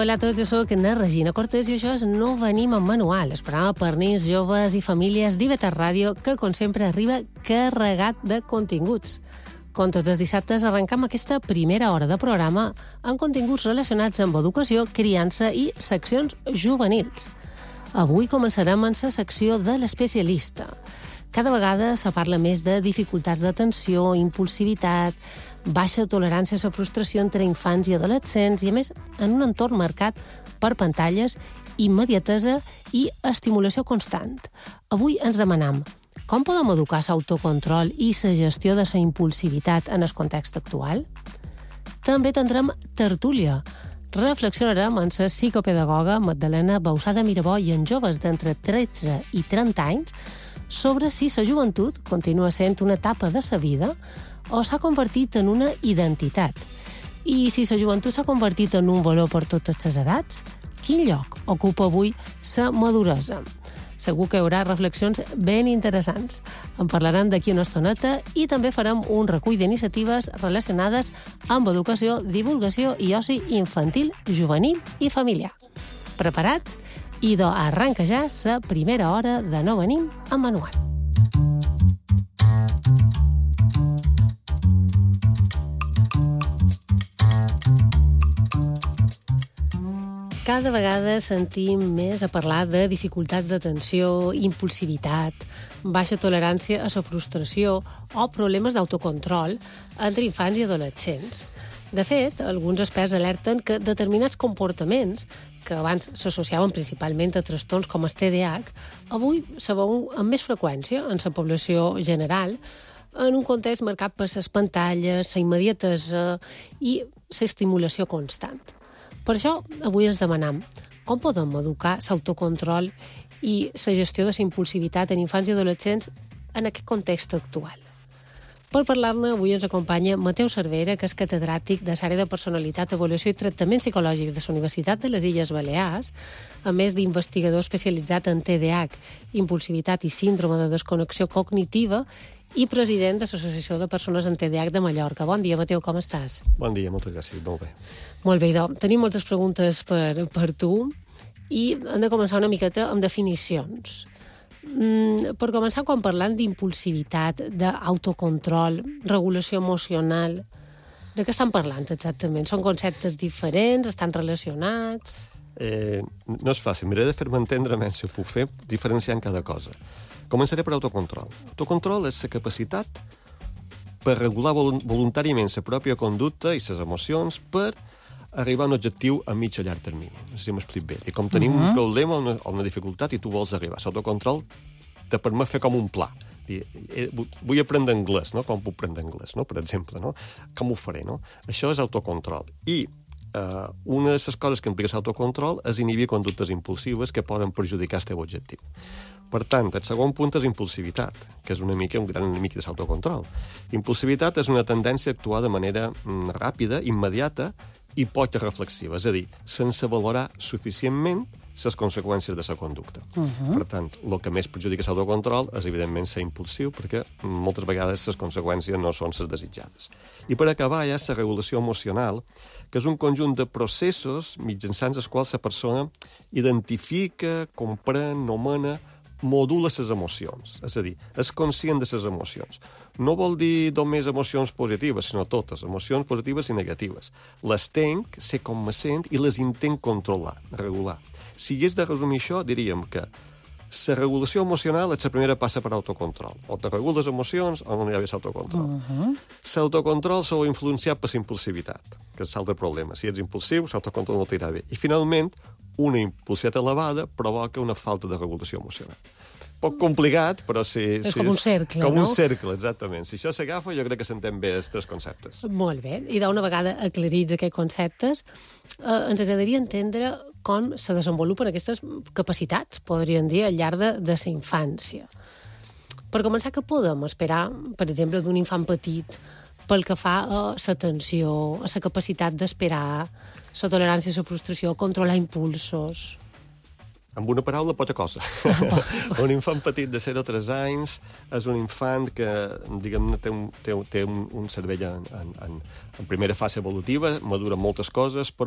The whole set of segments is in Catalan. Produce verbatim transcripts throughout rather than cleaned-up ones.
Hola a tots, jo soc na Regina Cortés i això és No venim amb manual, el programa per nens, joves i famílies d'I V tres Ràdio, que, com sempre, arriba carregat de continguts. Com tots els dissabtes, arrencam aquesta primera hora de programa amb continguts relacionats amb educació, criança i seccions juvenils. Avui començarem en la secció de l'especialista. Cada vegada se parla més de dificultats d'atenció, impulsivitat, baixa tolerància a la frustració entre infants i adolescents i, a més, en un entorn marcat per pantalles, immediatesa i estimulació constant. Avui ens demanam com podem educar l'autocontrol i la gestió de la impulsivitat en el context actual? També tindrem tertúlia. Reflexionarem amb la psicopedagoga Magdalena Bausada Mirabó i en joves d'entre tretze i trenta anys sobre si la joventut continua sent una etapa de la vida o s'ha convertit en una identitat. I si la joventut s'ha convertit en un valor per totes les edats, quin lloc ocupa avui la maduresa? Segur que hi haurà reflexions ben interessants. En parlarem d'aquí una estoneta i també farem un recull d'iniciatives relacionades amb educació, divulgació i oci infantil, juvenil i familiar. Preparats? Idò arranca ja la primera hora de No venim amb manual. Cada vegada sentim més a parlar de dificultats d'atenció, impulsivitat, baixa tolerància a la frustració o problemes d'autocontrol entre infants i adolescents. De fet, alguns experts alerten que determinats comportaments que abans s'associaven principalment a trastorns com el T D A H, avui se veuen amb més freqüència en la població general, en un context marcat per les pantalles, la immediatesa i l'estimulació constant. Per això, avui ens demanam com podem educar l'autocontrol i la gestió de la impulsivitat en infants i adolescents en aquest context actual. Per parlar-ne, avui ens acompanya Mateu Cervera, que és catedràtic de l'àrea de personalitat, avaluació i tractaments psicològics de la Universitat de les Illes Balears, a més d'investigador especialitzat en T D A H, impulsivitat i síndrome de desconnexió cognitiva, i president de l'Associació de Persones amb T D A H de Mallorca. Bon dia, Mateu, com estàs? Bon dia, moltes gràcies, molt bé. Molt bé, idò. Tenim moltes preguntes per, per tu i hem de començar una miqueta amb definicions. Mm, per començar, quan parlant d'impulsivitat, d'autocontrol, regulació emocional, de què estan parlant exactament? Són conceptes diferents? Estan relacionats? Eh, no és fàcil, miraré de fer-me entendre menys si ho puc fer, diferenciant cada cosa. Començaré per autocontrol. Autocontrol és la capacitat per regular voluntàriament la pròpia conducta i les emocions per arribar a un objectiu a mig a llarg termini. No sé si m'explico bé. I com tenim uh-huh. un problema o una, o una dificultat i tu vols arribar. L'autocontrol te permet fer com un pla. I, i, vull aprendre anglès, no? Com puc aprendre anglès, no? Per exemple, no? Com ho faré, no? Això és autocontrol. I uh, una de les coses que implica l'autocontrol és inhibir conductes impulsives que poden perjudicar el teu objectiu. Per tant, el segon punt és impulsivitat, que és una mica un gran enemic de l'autocontrol. Impulsivitat és una tendència a actuar de manera mm, ràpida, immediata i poc reflexiva, és a dir, sense valorar suficientment les conseqüències de la conducta. Uh-huh. Per tant, el que més perjudica l'autocontrol és, evidentment, ser impulsiu, perquè moltes vegades les conseqüències no són les desitjades. I per acabar, hi ha la regulació emocional, que és un conjunt de processos mitjançant els quals la persona identifica, comprèn, nomena, modula les emocions, és a dir, és conscient de les emocions. No vol dir només emocions positives, sinó totes, emocions positives i negatives. Les tenc, sé com me sent, i les intent controlar, regular. Si hagués de resumir això, diríem que la regulació emocional és la primera passa per autocontrol. O te regules emocions o no hi ha autocontrol. Uh-huh. L'autocontrol s'ha influenciat per la impulsivitat, que és l'altre problema. Si ets impulsiu, l'autocontrol no t'irà bé. I, finalment, una impulsivitat elevada provoca una falta de regulació emocional. Poc complicat, però sí... És sí, com un cercle, com no? Com un cercle, exactament. Si això s'agafa, jo crec que s'entén bé els tres conceptes. Molt bé. I d'una vegada aclarits aquests conceptes, eh, ens agradaria entendre com se desenvolupen aquestes capacitats, podríem dir, al llarg de, de la infància. Per començar, què podem esperar, per exemple, d'un infant petit pel que fa a l'atenció, a la capacitat d'esperar, la tolerància a la frustració, controlar impulsos? Amb una paraula, poca cosa. Un infant petit de zero a tres anys és un infant que, diguem-ne, té un, té, té un, un cervell en, en, en primera fase evolutiva, madura moltes coses, però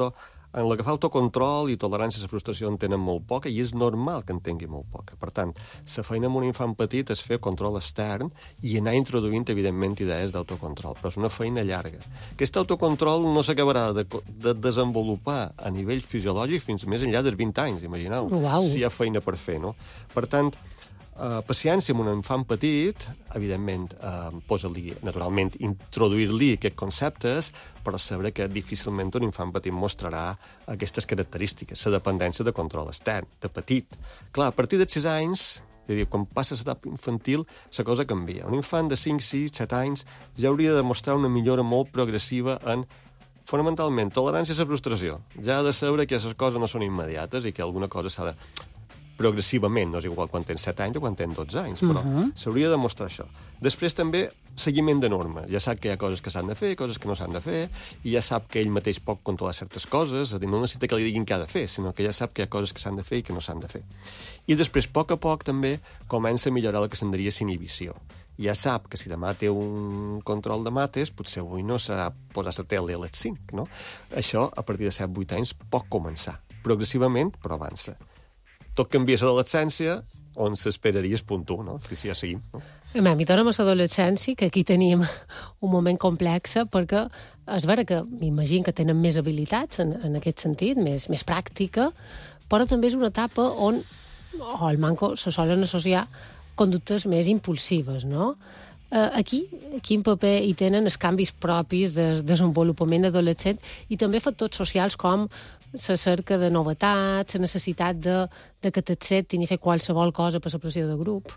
en la que fa autocontrol i tolerància a la frustració en tenen molt poca i és normal que en tingui molt poca. Per tant, la feina amb un infant petit és fer control extern i anar introduint, evidentment, idees d'autocontrol, però és una feina llarga. Aquest autocontrol no s'acabarà de, de desenvolupar a nivell fisiològic fins més enllà dels vint anys, imagineu, Uau. si hi ha feina per fer, no? Per tant, Uh, paciència amb un infant petit, evidentment, uh, posa-li, naturalment, introduir-li aquests conceptes, però saber que difícilment un infant petit mostrarà aquestes característiques, la dependència de control extern, de petit. Clar, a partir de sis anys, és a dir, quan passa l'edat infantil, la cosa canvia. Un infant de cinc, sis, set anys ja hauria de mostrar una millora molt progressiva en fonamentalment, tolerància a la frustració. Ja ha de saber que les coses no són immediates i que alguna cosa s'ha de progressivament, no és igual quan tens set anys o quan tens dotze anys, però uh-huh. s'hauria de demostrar això. Després també seguiment de normes. Ja sap que hi ha coses que s'han de fer, coses que no s'han de fer, i ja sap que ell mateix pot controlar certes coses, és a dir, no necessita que li diguin què ha de fer, sinó que ja sap que hi ha coses que s'han de fer i que no s'han de fer. I després, a poc a poc, també comença a millorar el que se'n diria inhibició. Ja sap que si demà té un control de mates, potser avui no serà posar la tele a les cinc, no? Això, a partir de set vuit anys, pot començar. Progressivament, però avança. Tot canvia a l'adolescència, on s'esperaria és punt u, no? Si ja seguim, no? A mi tornem a l'adolescència, que aquí tenim un moment complex, perquè és vera que m'imagino que tenen més habilitats en, en aquest sentit, més, més pràctica, però també és una etapa on, o el manco, se solen associar conductes més impulsives, no? Uh, aquí, quin paper hi tenen els canvis propis del desenvolupament adolescent i també factors socials com la cerca de novetats, la necessitat de, de que t'acceptin i fer qualsevol cosa per la pressió de grup.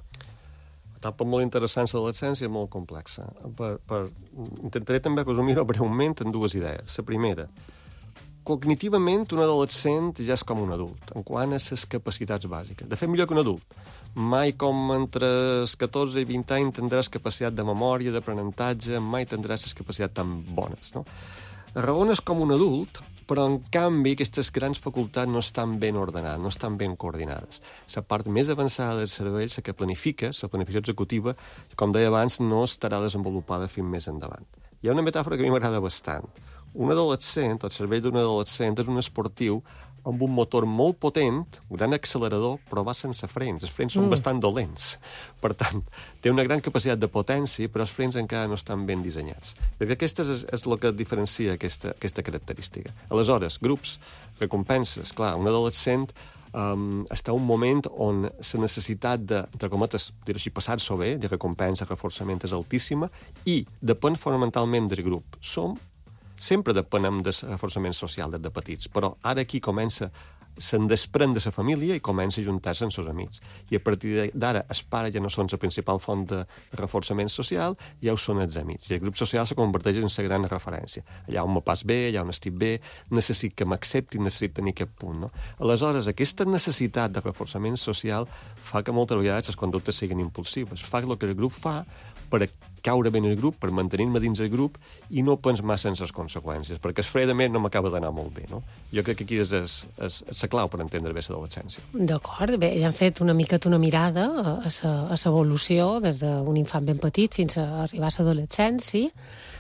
Etapa molt interessant, l'adolescència és molt complexa. Per, per... Intentaré també resumir-ho breument en dues idees. La primera, cognitivament un adolescent ja és com un adult, en quant a les capacitats bàsiques. De fet, millor que un adult. Mai com entre els catorze i vint anys tindràs capacitat de memòria, d'aprenentatge, mai tindràs les capacitats tan bones, no? Raones com un adult, però en canvi aquestes grans facultats no estan ben ordenades, no estan ben coordinades. La part més avançada del cervell, la que planifica, la planificació executiva, com deia abans, no estarà desenvolupada fins més endavant. Hi ha una metàfora que a mi m'agrada bastant. Un adolescent, el cervell d'un adolescent, és un esportiu amb un motor molt potent, un gran accelerador, però va sense frens. Els frens són mm. bastant dolents. Per tant, té una gran capacitat de potència, però els frens encara no estan ben dissenyats. Perquè aquesta és, és el que diferencia aquesta, aquesta característica. Aleshores, grups, recompenses, clar, un adolescent um, està en un moment on la necessitat de, entre cometes, dir-ho així, passar-s'ho bé, de recompensa, reforçament, és altíssima, i depèn fonamentalment del grup. Som Sempre depenem del reforçament social des de petits, però ara aquí comença, se'n desprèn de la família i comença a juntar-se amb els amics. I a partir d'ara, els pares ja no són la principal font de reforçament social, ja ho són els amics. I el grup social se converteix en la gran referència. Allà on me pas bé, allà on estic bé, necessit que m'acceptin, necessit tenir aquest punt, no? Aleshores, aquesta necessitat de reforçament social fa que moltes vegades les conductes siguin impulsives. Fa el que el grup fa per caure bé en el grup, per mantenir-me dins el grup i no pens massa en les conseqüències, perquè fredament no m'acaba d'anar molt bé, no? Jo crec que aquí és, és, és, és la clau per entendre bé l'adolescència. D'acord, bé, ja hem fet una miqueta una mirada a l'evolució des d'un infant ben petit fins a arribar a l'adolescència.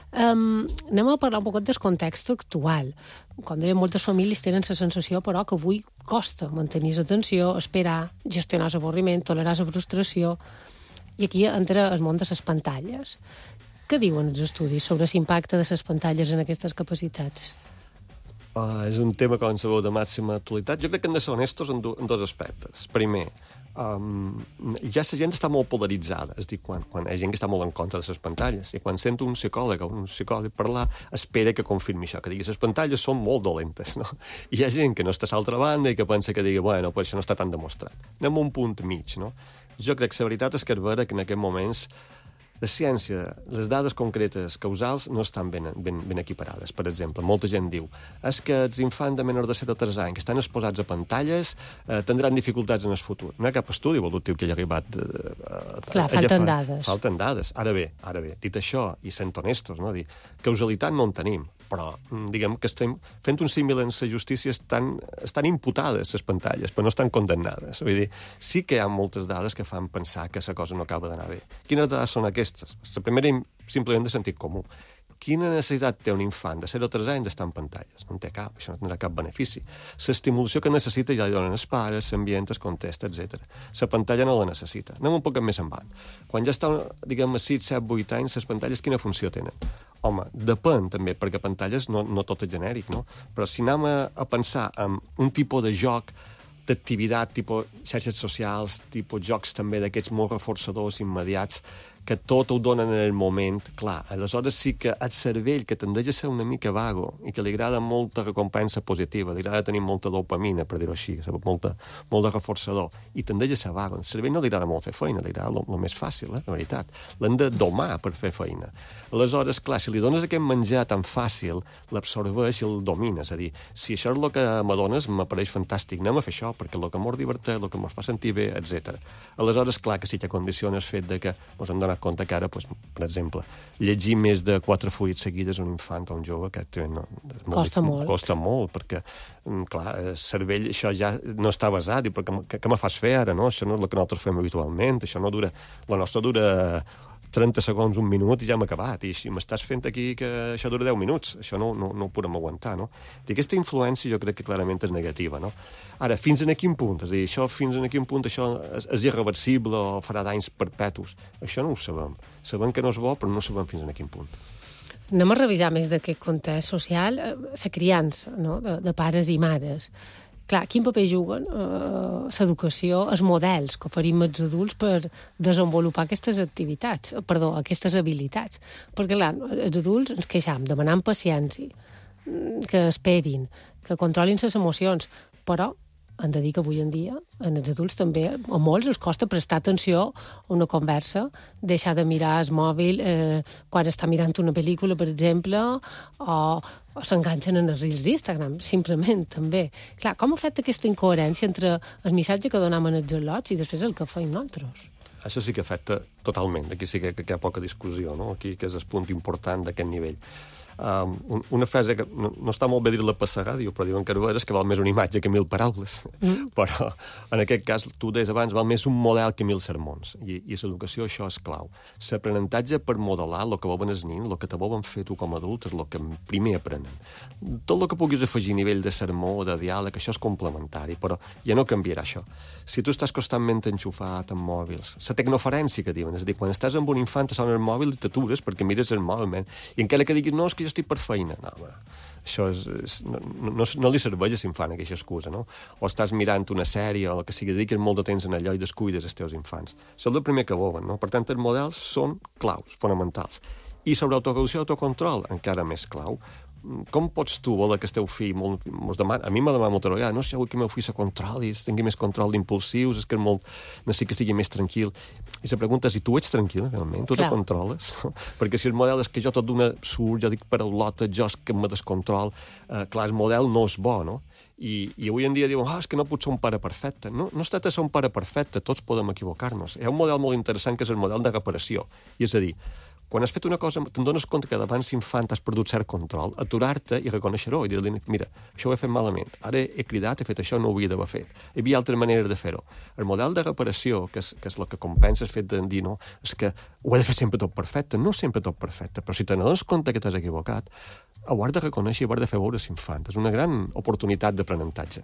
Um, anem a parlar un poc del context actual. Com deia, moltes famílies tenen la sensació, però, que avui costa mantenir l'atenció, esperar, gestionar l'avorriment, tolerar la frustració. I aquí entra el món de les pantalles. Què diuen els estudis sobre l'impacte de les pantalles en aquestes capacitats? Uh, és un tema, com sabeu, de màxima actualitat. Jo crec que hem de ser honestos en, do, en dos aspectes. Primer, um, ja la gent està molt polaritzada. És a dir, quan, quan hi ha gent que està molt en contra de les pantalles, i quan sento un psicòleg o un psicòleg parlar, espera que confirmi això, que digui les pantalles són molt dolentes, no? I hi ha gent que no està a l'altra banda i que pensa que digui, bueno, pues això no està tan demostrat. Anem a un punt mig, no? Jo crec que la veritat és que és vera que en aquests moments la ciència, les dades concretes causals no estan ben, ben, ben equiparades. Per exemple, molta gent diu és que els infants de menor de zero a tres anys que estan exposats a pantalles eh, tindran dificultats en el futur. No hi ha cap estudi evolutiu que hagi arribat... Eh, Clar, falten fa, dades. Falten dades. Ara bé, ara bé, dit això, i sent honestos, no? Dir, causalitat no en tenim, però diguem que estem fent un símil en la justícia, estan, estan imputades les pantalles, però no estan condemnades. Vull dir, sí que hi ha moltes dades que fan pensar que la cosa no acaba d'anar bé. Quines dades són aquestes? La primera, simplement de sentit comú. quina necessitat té un infant de zero a tres anys d'estar en pantalles? No en té cap, això no tindrà cap benefici. L'estimulació que necessita ja li donen els pares, l'ambient, el context, etcètera. La pantalla no la necessita. Anem un poc més endavant. Quan ja està, diguem, a sis, set, vuit anys, les pantalles quina funció tenen? Home, depèn també, perquè pantalles no, no tot és genèric, no? Però si anem a, a pensar en un tipus de joc, d'activitat, tipus xarxes socials, tipus jocs també d'aquests molt reforçadors immediats, que tot ho donen en el moment, clar, aleshores sí que el cervell, que tendeix a ser una mica vago i que li agrada molta recompensa positiva, li agrada tenir molta dopamina, per dir-ho així, molta, molt de reforçador, i tendeix a ser vago. Al cervell no li agrada molt fer feina, li agrada el més fàcil, eh, la veritat. L'han de domar per fer feina. Aleshores, clar, si li dones aquest menjar tan fàcil, l'absorbeix i el domina. És a dir, si això és el que m'adones, m'apareix fantàstic, anem a fer això, perquè el que m'ho diverteix, el que m'ho fa sentir bé, etcètera. Aleshores, clar que sí que condiciona el fet de que ens hem donat compte que ara, doncs, per exemple, llegir més de quatre fulls seguides a un infant o un jove, que no, molt, costa molt. Costa molt, perquè, clar, el cervell, això ja no està basat, i perquè, què, què me fas fer ara, no? Això no és el que nosaltres fem habitualment, això no dura... La nostra dura trenta segons, un minut, i ja hem acabat, i si m'estàs fent aquí que això dura deu minuts, això no, no, no ho podem aguantar, no? I aquesta influència jo crec que clarament és negativa, no? Ara, fins a quin punt? És a dir, això fins a quin punt això és, és irreversible o farà danys perpetus? Això no ho sabem. Sabem que no és bo, però no sabem fins a quin punt. Anem a revisar més d'aquest context social, la criança, no? de, de pares i mares. Clar, quin paper juguen eh, l'educació, els models que oferim als adults per desenvolupar aquestes activitats, perdó, aquestes habilitats. Perquè, clar, els adults ens queixam, demanant paciència, que esperin, que controlin les emocions, però hem de dir que avui en dia, en els adults també, a molts els costa prestar atenció a una conversa, deixar de mirar el mòbil eh, quan està mirant una pel·lícula, per exemple, o, o s'enganxen en els reels d'Instagram, simplement, també. Clar, com afecta aquesta incoherència entre el missatge que donem en els al·lots i després el que fem nosaltres? Això sí que afecta totalment. Aquí sí que, que hi ha poca discussió, no? Aquí que és el punt important d'aquest nivell. Um, una frase que no, no està molt bé dir-la per la ràdio, però diuen que és que val més una imatge que mil paraules. Mm. Però, en aquest cas, tu deies abans, val més un model que mil sermons. I, i l'educació això és clau. L'aprenentatge per modelar el que volen els nins, el que te volen fer tu com a adult, és el que primer aprenen. Tot el que puguis afegir a nivell de sermó o de diàleg, això és complementari, però ja no canviarà això. Si tu estàs constantment enxufat amb mòbils, la tecnoferència que diuen, és a dir, quan estàs amb un infant te sona el mòbil i t'atures perquè mires el mòbil, man. I encara que diguis, no, és que jo estic per feina. No, home, això és, és, no, no, no li serveix a l'infant, aquesta excusa, no? O estàs mirant una sèrie o el que sigui, dediques molt de temps en allò i descuides els teus infants. Això és el primer que volen, no? Per tant, els models són claus, fonamentals. I sobre autoreducció i autocontrol, encara més clau. Com pots tu voler que el teu fill molt, mos demana, a mi m'ha demanat molta vegada, no sé, vull que el meu fill se controli, tingui més control d'impulsius, és que és molt, necessito que estigui més tranquil. I la pregunta és, i tu ets tranquil, realment? Tu te controles? Perquè si el model és que jo tot d'una surt, jo dic paraulota, jo és que me descontrol, eh, clar, el model no és bo, no? I, i avui en dia diuen, ah, és que no pot ser un pare perfecte. No, no es tracta de ser un pare perfecte, tots podem equivocar-nos. Hi ha un model molt interessant que és el model de reparació. I és a dir, quan has fet una cosa, te'n dones compte que davant l'infant has perdut cert control, aturar-te i reconèixer-ho i dir-li, mira, això ho he fet malament, ara he cridat, he fet això, no ho havia d'haver fet. Hi havia altres maneres de fer-ho. El model de reparació, que és, que és el que compensa el fet de dir, no, és que ho he de fer sempre tot perfecte, no sempre tot perfecte, però si te n'adones compte que t'has equivocat, ho has de reconèixer i ho has de fer veure l'infant. És una gran oportunitat d'aprenentatge.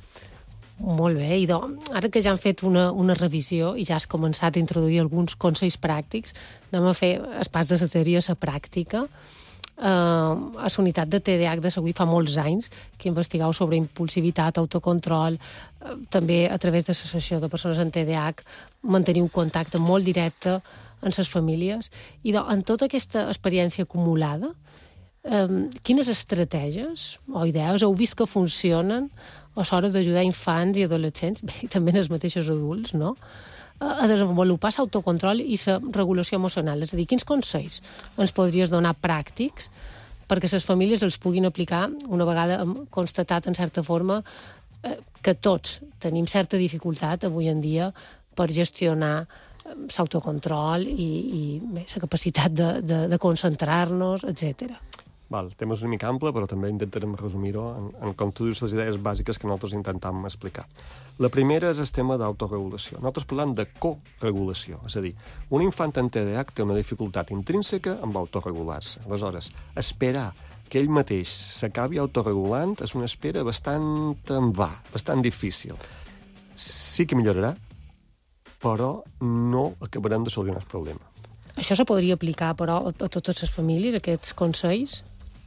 Molt bé, i doncs, ara que ja han fet una, una revisió i ja has començat a introduir alguns consells pràctics, anem a fer el pas de la teoria a la pràctica. Uh, a la unitat de T D A H de Segur fa molts anys que investigau sobre impulsivitat, autocontrol, uh, també a través de l'associació de persones amb T D A H mantenir un contacte molt directe amb les famílies. I doncs, en tota aquesta experiència acumulada, um, quines estratègies o idees heu vist que funcionen a l'hora d'ajudar infants i adolescents, bé, i també els mateixos adults, no?, a desenvolupar l'autocontrol i la regulació emocional? És a dir, quins consells ens podries donar pràctics perquè les famílies els puguin aplicar una vegada hem constatat, en certa forma, que tots tenim certa dificultat avui en dia per gestionar l'autocontrol i, i bé, la capacitat de, de, de concentrar-nos, etcètera. Val, el tema és una mica ample, però també intentarem resumir-ho en, en com tu dius les idees bàsiques que nosaltres intentam explicar. La primera és el tema d'autoregulació. Nosaltres parlem de coregulació, és a dir, un infant en T D A H té una dificultat intrínseca amb autoregular-se. Aleshores, esperar que ell mateix s'acabi autoregulant és una espera bastant en va, bastant difícil. Sí que millorarà, però no acabarem de solucionar el problema. Això se podria aplicar, però, a totes les famílies, aquests consells?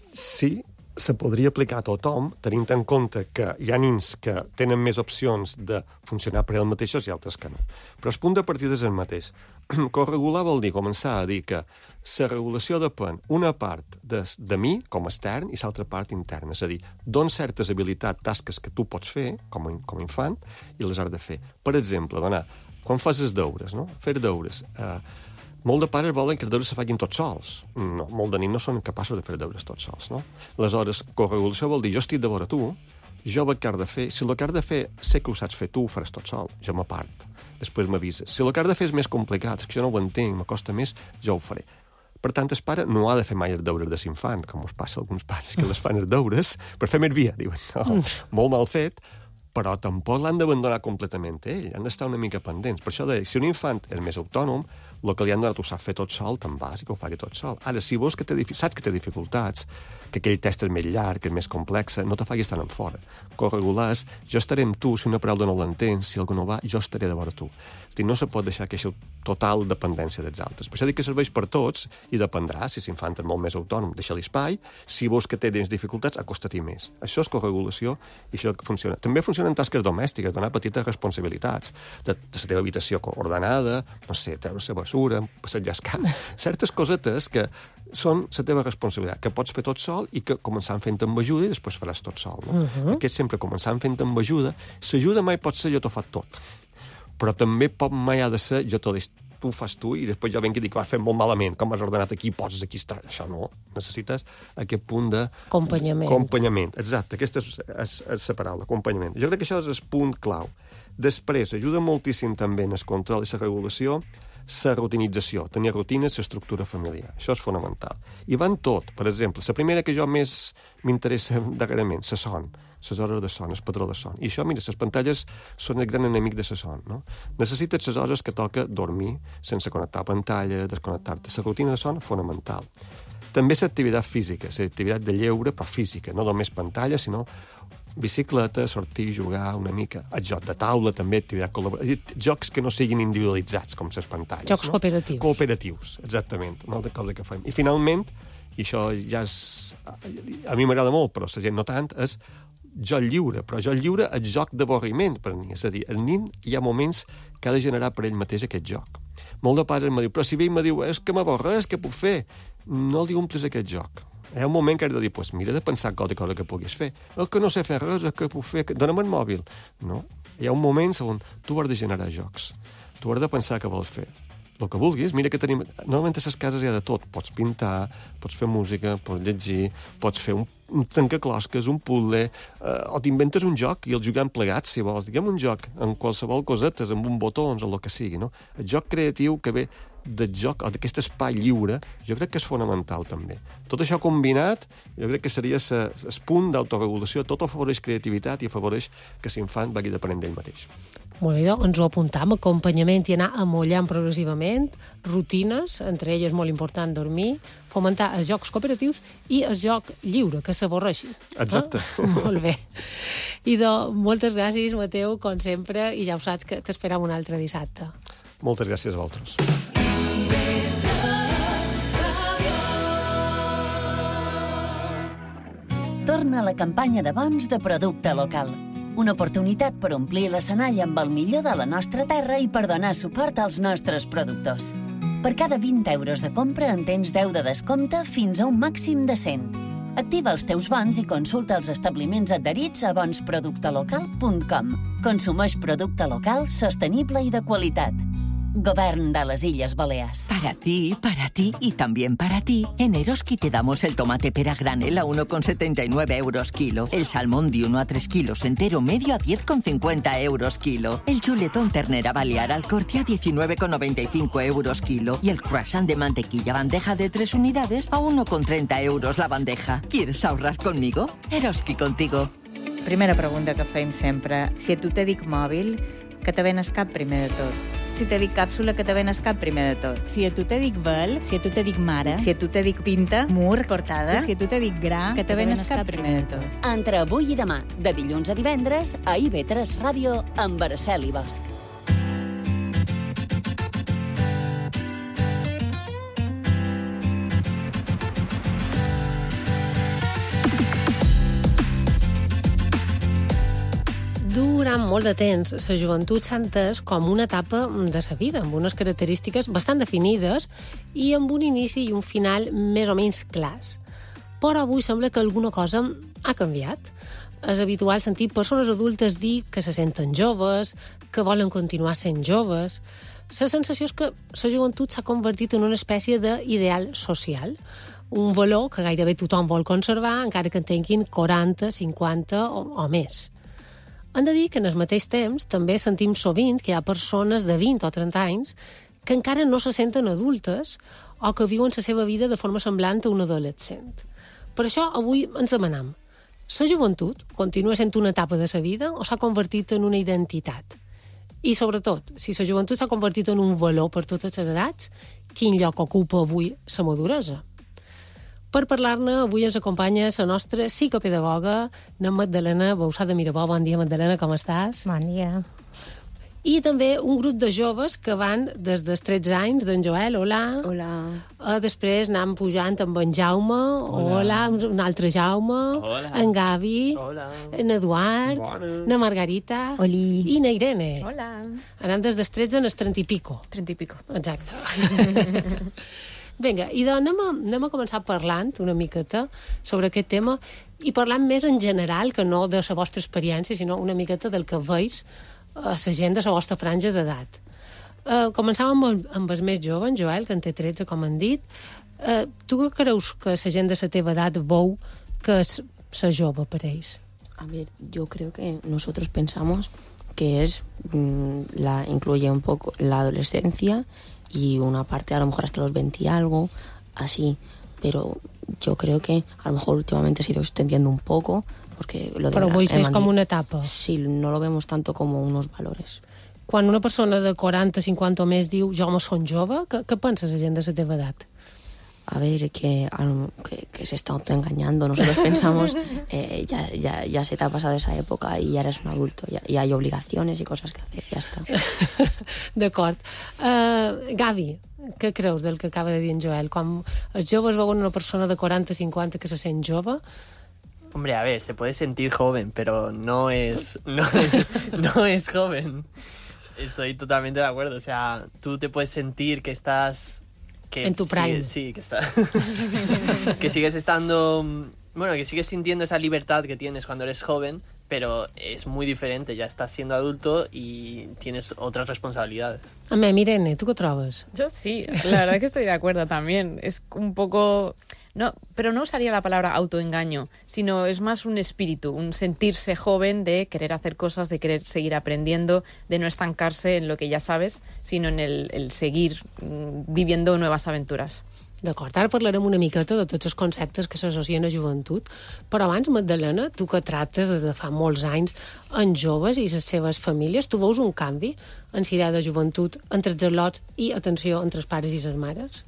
Sí, se podria aplicar a tothom, tenint en compte que hi ha nens que tenen més opcions de funcionar per ells mateixos i altres que no. Però el punt de partida és el mateix. Corregular vol dir començar a dir que la regulació depèn una part de, de mi, com a extern, i l'altra part interna. És a dir, donar certes habilitats, tasques que tu pots fer, com a, com a infant, i les has de fer. Per exemple, donar, quan fas els deures, no? Fer deures... Eh, Molt de pares volen que els deures se facin tots sols. No, molt de nens no són capaços de fer deures tots sols, no? Aleshores, coregulació vol dir, jo estic de vora tu, jo vaig que has de fer... Si el que has de fer sé que ho saps fer tu, ho faràs tot sol, jo m'apart. Després m'avises. Si el que has de fer és més complicat, és que jo no ho entenc, m'acosta més, jo ho faré. Per tant, el pare no ha de fer mai els deures de l'infant, com us passa a alguns pares, que les fan els deures per fer més via. Diuen, no, molt mal fet, però tampoc l'han d'abandonar completament ell, han d'estar una mica pendents. Per això, de, si un infant és més autònom, el que li han donat ho sap fer tot sol, te'n vas i que ho faci tot sol. Ara, si vols que té, saps que té dificultats, que aquell test és més llarg, que és més complex, no te facis tan en fora. Corregulars, jo estaré amb tu, si una paraula no l'entens, si algú no va, jo estaré de vora tu. És dir, no se pot deixar aquesta total dependència dels altres. Per això dic que serveix per tots i dependrà, si l'infant és molt més autònom, deixa-li espai, si vols que té dins dificultats, acosta-t'hi més. Això és corregulació i això funciona. També funcionen tasques domèstiques, donar petites responsabilitats, de, de la teva habitació ordenada, no sé, treure la basura, passejar el camp, certes cosetes que són la teva responsabilitat, que pots fer tot sol i que començant fent amb ajuda i després faràs tot sol. No? Uh-huh. Aquest sempre començant fent amb ajuda. L'ajuda mai pot ser jo t'ho faig tot, però també pot mai ha de ser jo t'ho deixo, tu ho fas tu i després jo venc i dic, vas fer molt malament, com has ordenat aquí, poses aquí, això no. Necessites aquest punt de... Acompanyament. Acompanyament, exacte. Aquesta és, és, és la paraula, acompanyament. Jo crec que això és el punt clau. Després, ajuda moltíssim també en el control i la regulació la rutinització, tenir rutines, l'estructura familiar. Això és fonamental. I van tot. Per exemple, la primera que jo més m'interessa darrerament, la son, les hores de son, el patró de son. I això, mira, les pantalles són el gran enemic de la son, no? Necessites les hores que toca dormir sense connectar pantalla, desconnectar-te. La rutina de son, fonamental. També l'activitat física, l'activitat de lleure, però física, no només pantalla, sinó bicicleta, sortir, jugar una mica. El joc de taula, també, activitat col·laborativa. Jocs que no siguin individualitzats, com les pantalles. Jocs no? cooperatius. Cooperatius, exactament. Una altra cosa que fem. I finalment, i això ja és... A mi m'agrada molt, però la gent no tant, és joc lliure. Però joc lliure és joc d'avorriment per mi. És a dir, el nin hi ha moments que ha de generar per ell mateix aquest joc. Molt de pares me diu, però si ve i me diu, és que m'avorreix, què puc fer? No li omplis aquest joc. Hi ha un moment que has de dir, pues mira de pensar qualque cosa que puguis fer. El que no sé fer res, el que puc fer... Dóna'm el mòbil. No. Hi ha un moment on tu has de generar jocs. Tu has de pensar què vols fer. El que vulguis, mira que tenim... Normalment a les cases hi ha de tot. Pots pintar, pots fer música, pots llegir, pots fer un, un trencaclosques, un puzzle, eh, o t'inventes un joc i el juguem plegats, si vols. Diguem un joc amb qualsevol cosetes, amb un botons o el que sigui, no? El joc creatiu que ve del joc, o d'aquest espai lliure, jo crec que és fonamental, també. Tot això combinat, jo crec que seria el punt d'autoregulació. Tot afavoreix creativitat i afavoreix que l'infant vagi d'aprendre ell mateix. Molt bé, doncs ens ho apuntam, acompanyament i anar amollant progressivament, rutines, entre elles molt important dormir, fomentar els jocs cooperatius i el joc lliure, que s'avorreixi. Exacte. Eh? Molt bé. I de, moltes gràcies, Mateu, com sempre, i ja ho saps que t'esperam un altre dissabte. Moltes gràcies a vosaltres. Torna a la campanya de bons de producte local. Una oportunitat per omplir l'escenari amb el millor de la nostra terra i per donar suport als nostres productors. Per cada vint euros de compra en tens deu de descompte fins a un màxim de cent. Activa els teus bons i consulta els establiments adherits a bons producte local punt com. Consumeix producte local, sostenible i de qualitat. Govern de les Illes Balears. Para ti, para ti y también para ti, en Eroski te damos el tomate pera granel a uno con setenta y nueve euros kilo, el salmón de uno a tres kilos entero medio a diez con cincuenta euros kilo, el chuletón ternera balear al corte a diecinueve con noventa y cinco euros kilo y el croissant de mantequilla bandeja de tres unidades a uno con treinta euros la bandeja. ¿Quieres ahorrar conmigo? Eroski contigo. Primera pregunta que fem sempre. Si a tu te dic mòbil, que te venes cap primer de tot? Si te dic càpsula, que te venes cap primer de tot? Si a tu te dic vel, si a tu te dic mare, Si a tu te dic pinta, mur, portada, i si a tu te dic gra, que te venes cap primer de tot? Entre avui i demà, de dilluns a divendres, a I V tres Ràdio, amb Araceli Bosch. Durant molt de temps, la joventut s'ha entès com una etapa de la vida, amb unes característiques bastant definides i amb un inici i un final més o menys clars. Però avui sembla que alguna cosa ha canviat. És habitual sentir persones adultes dir que se senten joves, que volen continuar sent joves. La sensació és que la joventut s'ha convertit en una espècie d'ideal social, un valor que gairebé tothom vol conservar, encara que en tinguin quaranta, cinquanta o, o més. Hem de dir que en el mateix temps també sentim sovint que hi ha persones de vint o trenta anys que encara no se senten adultes o que viuen la seva vida de forma semblant a un adolescent. Per això avui ens demanam, la joventut continua sent una etapa de la vida o s'ha convertit en una identitat? I sobretot, si la joventut s'ha convertit en un valor per totes les edats, quin lloc ocupa avui la maduresa? Per parlar-ne, avui ens acompanya la nostra psicopedagoga, la Magdalena Bausà de Mirabó. Bon dia, Magdalena, com estàs? Bon dia. I també un grup de joves que van des dels tretze anys, d'en Joel, hola. Hola. Uh, després anàvem pujant amb en Jaume, hola, hola un altre Jaume, hola. En Gavi, hola. En Eduard, Bones. Na Margarita Oli. I na Irene. Hola. Anant des dels tretze als trenta i pico. trenta i pico. Exacte. Vinga, i doncs anem a, anem a començar parlant una miqueta sobre aquest tema i parlant més en general que no de la vostra experiència, sinó una miqueta del que veus a la gent de la vostra franja d'edat. Uh, començàvem amb el, amb el més jove, en Joel, que en té tretze, com han dit. Uh, tu què creus que la gent de la teva edat veu que és ser jove per ells? A ver, yo creo que nosotros pensamos que es, mmm, la incluye un poco la adolescencia y una parte a lo mejor hasta los veinte y algo, así, pero yo creo que a lo mejor últimamente se ha ido extendiendo un poco, porque lo de Però ho veus més Emma, com una etapa? Sí, no lo vemos tanto como unos valores. Quan una persona de quaranta, cinquanta o més diu jo me son jove, què, què penses la gent de la teva edat? A ver, que, que, que se está autoengañando. Nosotros pensamos, eh, ya, ya, ya se te ha pasado esa época y ya eres un adulto, ya, y hay obligaciones y cosas que hacer, ya está. D'acord. Uh, Gavi, què creus del que acaba de dir en Joel? Quan els joves veuen una persona de quaranta, cinquanta que se sent jove... Hombre, a ver, se puede sentir joven, pero no es, no, no es joven. Estoy totalmente de acuerdo. O sea, tú te puedes sentir que estás... Que en tu prime. Sí, sí, que está que sigues estando, bueno, que sigues sintiendo esa libertad que tienes cuando eres joven, pero es muy diferente, ya estás siendo adulto y tienes otras responsabilidades. A mí, Irene, ¿tú qué trobes? Yo sí, la verdad que estoy de acuerdo también. Es un poco... No, pero no usaría la palabra autoengaño, sino es más un espíritu, un sentirse joven de querer hacer cosas, de querer seguir aprendiendo, de no estancarse en lo que ya sabes, sino en el, el seguir mm, viviendo nuevas aventuras. D'acord, ara parlarem una miqueta de tots els conceptes que s'associen a joventut, però abans, Magdalena, tu que trates des de fa molts anys en joves i les seves famílies, tu veus un canvi en la idea de joventut entre els al·lots i, atenció, entre els pares i les mares?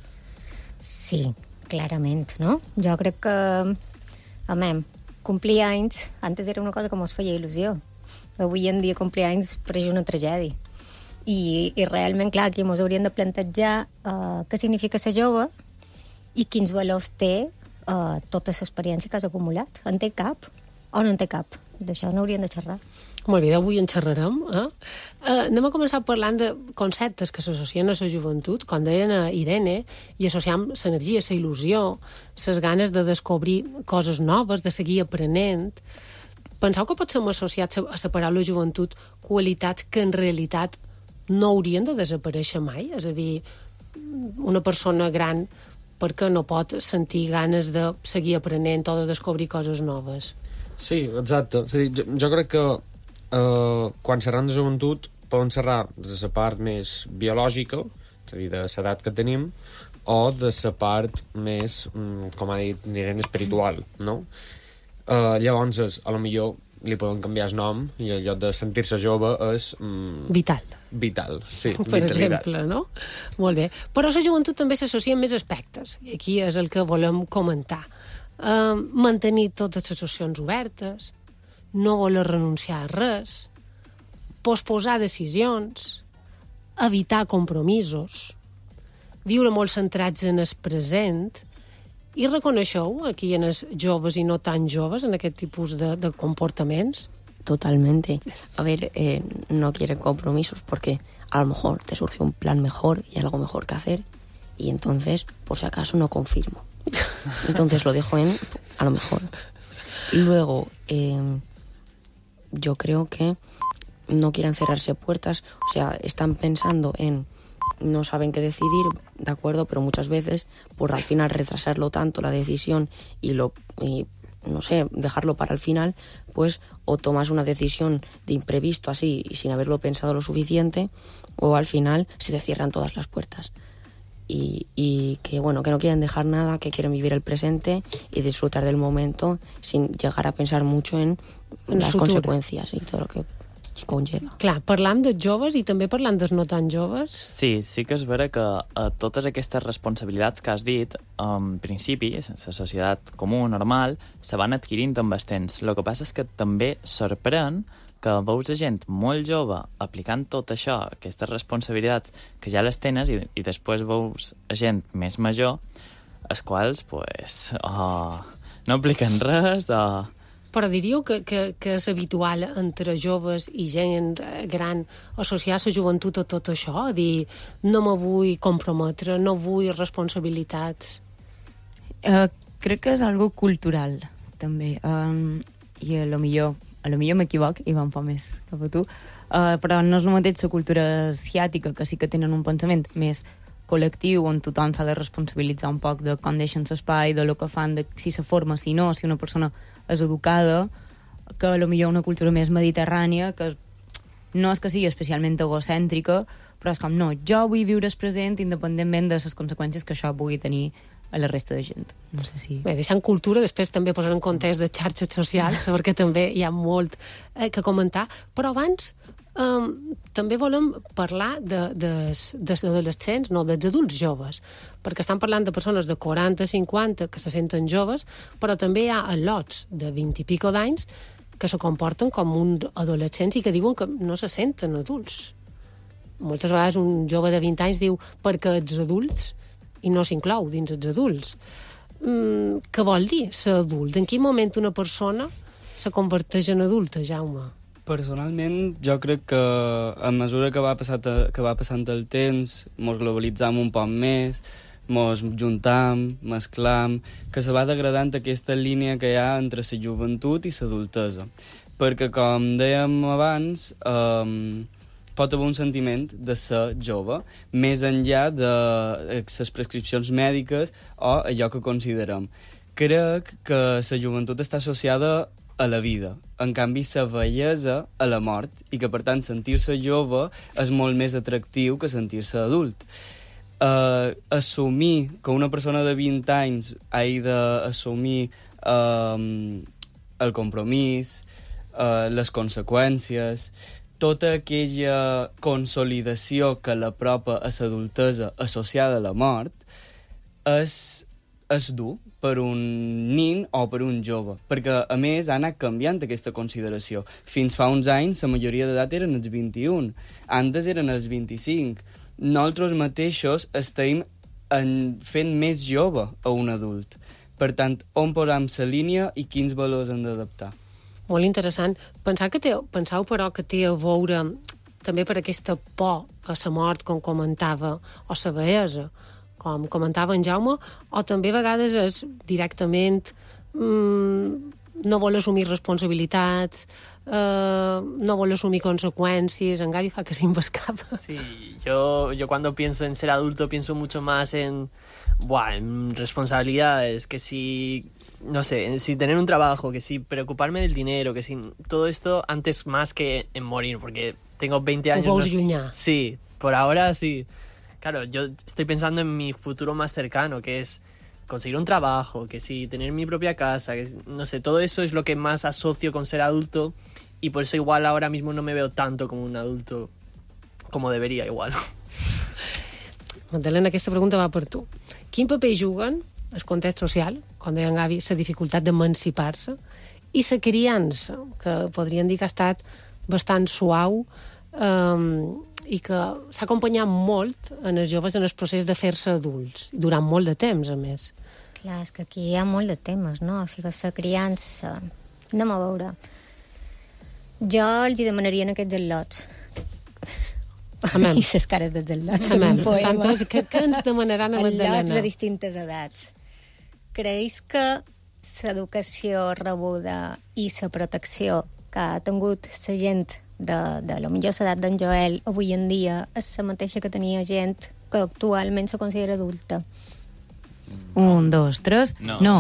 Sí, clarament, no? Jo crec que, amem, complir anys, antes era una cosa que mos feia il·lusió. Avui en dia complir anys pareix una tragèdia. I, i realment, clar, aquí mos hauríem de plantejar uh, què significa ser jove i quins valors té uh, tota l'experiència que has acumulat. En té cap o no en té cap? D'això no hauríem de xerrar. Molt bé, d'avui en xerrarem. Eh? Uh, anem a començar parlant de conceptes que s'associen a la joventut, com deien a Irene, i associam l'energia, la il·lusió, les ganes de descobrir coses noves, de seguir aprenent. Penseu que pot ser associat a la paraula joventut qualitats que en realitat no haurien de desaparèixer mai? És a dir, una persona gran, per què no pot sentir ganes de seguir aprenent o de descobrir coses noves? Sí, exacte. És a dir, jo, jo crec que eh, quan xerram de joventut poden xerrar de la part més biològica, és a dir, de l'edat que tenim, o de la part més, com ha dit Irene, espiritual, no? Uh, llavors, és, a lo millor li poden canviar el nom i en lloc de sentir-se jove és... Mm, vital. Vital, sí, per vitalitat. exemple, no? Molt bé. Però a la joventut també s'associa més aspectes, i aquí és el que volem comentar. Uh, mantenir totes les sessions obertes, no voler renunciar a res, posposar decisions, evitar compromisos, viure molt centrats en el present, i reconeixeu aquí en els joves i no tan joves en aquest tipus de, de comportaments? Totalmente. A ver, eh, no quieren compromisos porque a lo mejor te surge un plan mejor y algo mejor que hacer y entonces, por si acaso, no confirmo. Entonces lo dejo en a lo mejor. Y luego, eh, yo creo que no quieren cerrarse puertas, o sea, están pensando en no saben qué decidir, de acuerdo, pero muchas veces por al final retrasarlo tanto la decisión y lo y, no sé, dejarlo para el final, pues o tomas una decisión de imprevisto así y sin haberlo pensado lo suficiente, o al final se te cierran todas las puertas. Y, y que bueno, que no quieren dejar nada, que quieren vivir el presente y disfrutar del momento sin llegar a pensar mucho en, en las futur. consecuencias y todo lo que conlleva. Clar, parlam dels joves i també parlant dels no tan joves. Sí, sí que és vera que a totes aquestes responsabilitats que has dit, en principi, la societat comú, normal, se van adquirint amb el temps. El que passa és que també sorprèn que veus gent molt jove aplicant tot això, aquestes responsabilitats que ja les tens, i, i després veus gent més major, els quals, pues, oh, no apliquen res, o... Però diríeu que, que, que és habitual entre joves i gent gran associar la joventut a tot això? A dir, no me vull comprometre, no vull responsabilitats. Uh, crec que és algo cultural, també. Um, I a lo millor, a lo millor m'equivoc i vam fa més cap a tu. Uh, però no és el mateix la cultura asiàtica, que sí que tenen un pensament més col·lectiu, on tothom s'ha de responsabilitzar un poc de com deixen l'espai, de lo que fan, de si se forma, si no, si una persona és educada, que a lo millor una cultura més mediterrània, que no és que sigui especialment egocèntrica, però és com, no, jo vull viure el present independentment de les conseqüències que això pugui tenir a la resta de gent. No sé si... Bé, deixant cultura, després també posar en context de xarxes socials, perquè també hi ha molt eh, que comentar, però abans um, també volem parlar de, de, dels adolescents, no, dels adults joves, perquè estan parlant de persones de quaranta a cinquanta que se senten joves, però també hi ha al·lots de vint i pico d'anys que se comporten com un adolescents i que diuen que no se senten adults. Moltes vegades un jove de vint anys diu perquè ets adults i no s'inclou dins els adults. Mm, què vol dir ser adult? En quin moment una persona se converteix en adulta, Jaume? Personalment, jo crec que a mesura que va, passat, que va passant el temps, mos globalitzam un poc més, mos juntam, mesclam, que se va degradant aquesta línia que hi ha entre la joventut i l'adultesa. Perquè, com dèiem abans, eh, pot haver un sentiment de ser jove, més enllà de les prescripcions mèdiques o allò que considerem. Crec que la joventut està associada a la vida, en canvi la vellesa a la mort, i que per tant sentir-se jove és molt més atractiu que sentir-se adult. Uh, assumir que una persona de vint anys hagi d'assumir uh, el compromís, uh, les conseqüències, tota aquella consolidació que l'apropa a l'adultesa associada a la mort és, és dur per un nin o per un jove, perquè a més ha anat canviant aquesta consideració. Fins fa uns anys la majoria d'edat eren els vint-i-un, antes eren els vint-i-cinc. Nosaltres mateixos estem en fent més jove a un adult. Per tant, on posam la línia i quins valors hem d'adaptar. Molt interessant. Pensar que té, pensau, però, que té a veure també per aquesta por a la mort, com comentava, o la vellesa, com comentava en Jaume, o també a vegades és directament mmm, no vol assumir responsabilitats, eh, no vol assumir consecuencias. En Gaby fa que sí m'escapa. Sí, yo, yo cuando pienso en ser adulto pienso mucho más en, buah, en responsabilidades, que si, no sé, en si tener un trabajo, que si preocuparme del dinero, que si todo esto antes más que en morir, porque tengo veinte años. Ho veus llunyà. Sí, por ahora sí. Claro, yo estoy pensando en mi futuro más cercano, que es conseguir un trabajo, que sí, tener mi propia casa, que no sé, todo eso es lo que más asocio con ser adulto, y por eso igual ahora mismo no me veo tanto como un adulto como debería igual. Magdalena, aquesta pregunta va per tu. Quin paper juguen el context social, com deia en Gavi, la dificultat d'emancipar-se, i la criança, que podríem dir que ha estat bastant suau um, i que s'ha acompanyat molt en els joves en el procés de fer-se adults, durant molt de temps, a més. Clar, és que aquí hi ha molt de temes, no? O sigui, la criança... Anem a veure. Jo els hi demanaria en aquests al·lots. Amem. I les cares dels al·lots. Amem. Estan tots, què, què ens demanaran a Magdalena? Al·lots de distintes edats. Creus que l'educació rebuda i la protecció que ha tingut la gent de, de la millor edat d'en Joel avui en dia és la mateixa que tenia gent que actualment se considera adulta? Un, dos, tres... No. no.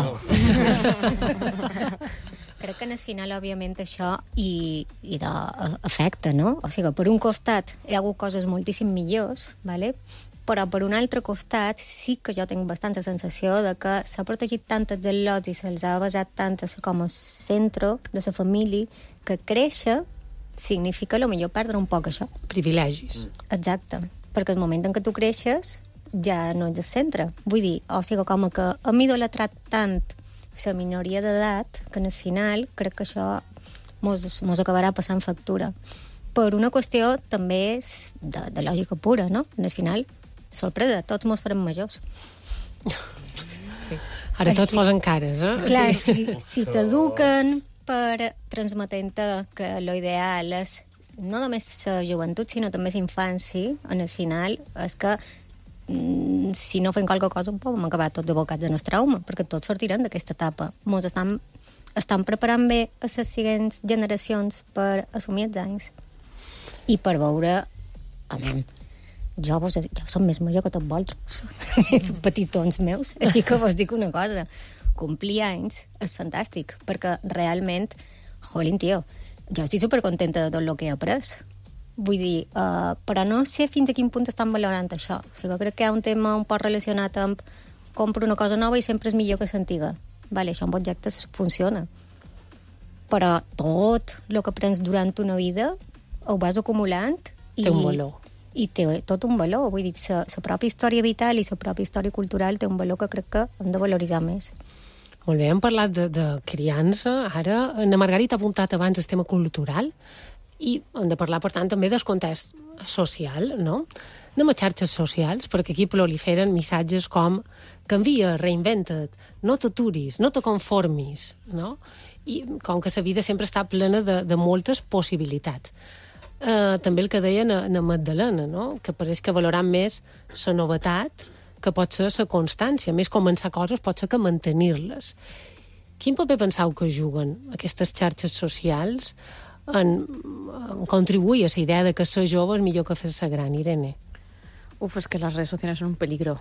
Crec que en el final, òbviament, això i, i d'afecta, no? O sigui, per un costat hi ha hagut coses moltíssim millors, ¿vale? Però per un altre costat sí que jo tinc bastant la sensació de que s'ha protegit tant els al·lots i se'ls ha basat tant com a centre de la família que créixer significa potser perdre un poc això. Privilegis. Exacte, perquè el moment en què tu creixes ja no ets el centre. Vull dir, o sigui, com que hem idolatrat tant la minoria d'edat que en el final crec que això mos, mos acabarà passant factura. Per una qüestió també és de, de lògica pura, no? En el final, sorpresa, tots mos farem majors. Sí. Ara tots posen cares, eh? Clar, si, si t'eduquen per transmetent-te que l'ideal és no només la joventut, sinó també la infància, en el final, és que mm, si no fem qualque cosa, podem acabar tots abocats en el trauma, perquè tots sortiran d'aquesta etapa. Mos estan, estan preparant bé a les següents generacions per assumir els anys. I per veure, amem, jo, vos, jo som més major que tots vosaltres, petitons meus, així que vos dic una cosa, complir anys és fantàstic, perquè realment, jolín, tio, jo estic supercontenta de tot el que he après. Vull dir, uh, però no sé fins a quin punt estan valorant això. O sigui, crec que hi ha un tema un poc relacionat amb compro una cosa nova i sempre és millor que l'antiga. Vale, això en projectes funciona. Però tot el que aprens durant una vida ho vas acumulant i... Té un valor. I té tot un valor. Vull dir, la pròpia història vital i la pròpia història cultural té un valor que crec que hem de valoritzar més. Molt bé, hem parlat de, de criança. Ara, na Margarita ha apuntat abans el tema cultural i hem de parlar, per tant, també del context social, no? Anem a xarxes socials, perquè aquí proliferen missatges com canvia, reinventa't, no t'aturis, no te conformis, no? I com que la vida sempre està plena de, de moltes possibilitats. Uh, també el que deia na, na Magdalena, no? Que pareix que valorant més la novetat que pot ser la constància. Més començar coses pot ser que mantenir-les. Quin paper penseu que juguen aquestes xarxes socials en, en contribuir a la idea de que ser jove és millor que fer-se gran, Irene? Uf, es que las redes sociales son un peligro.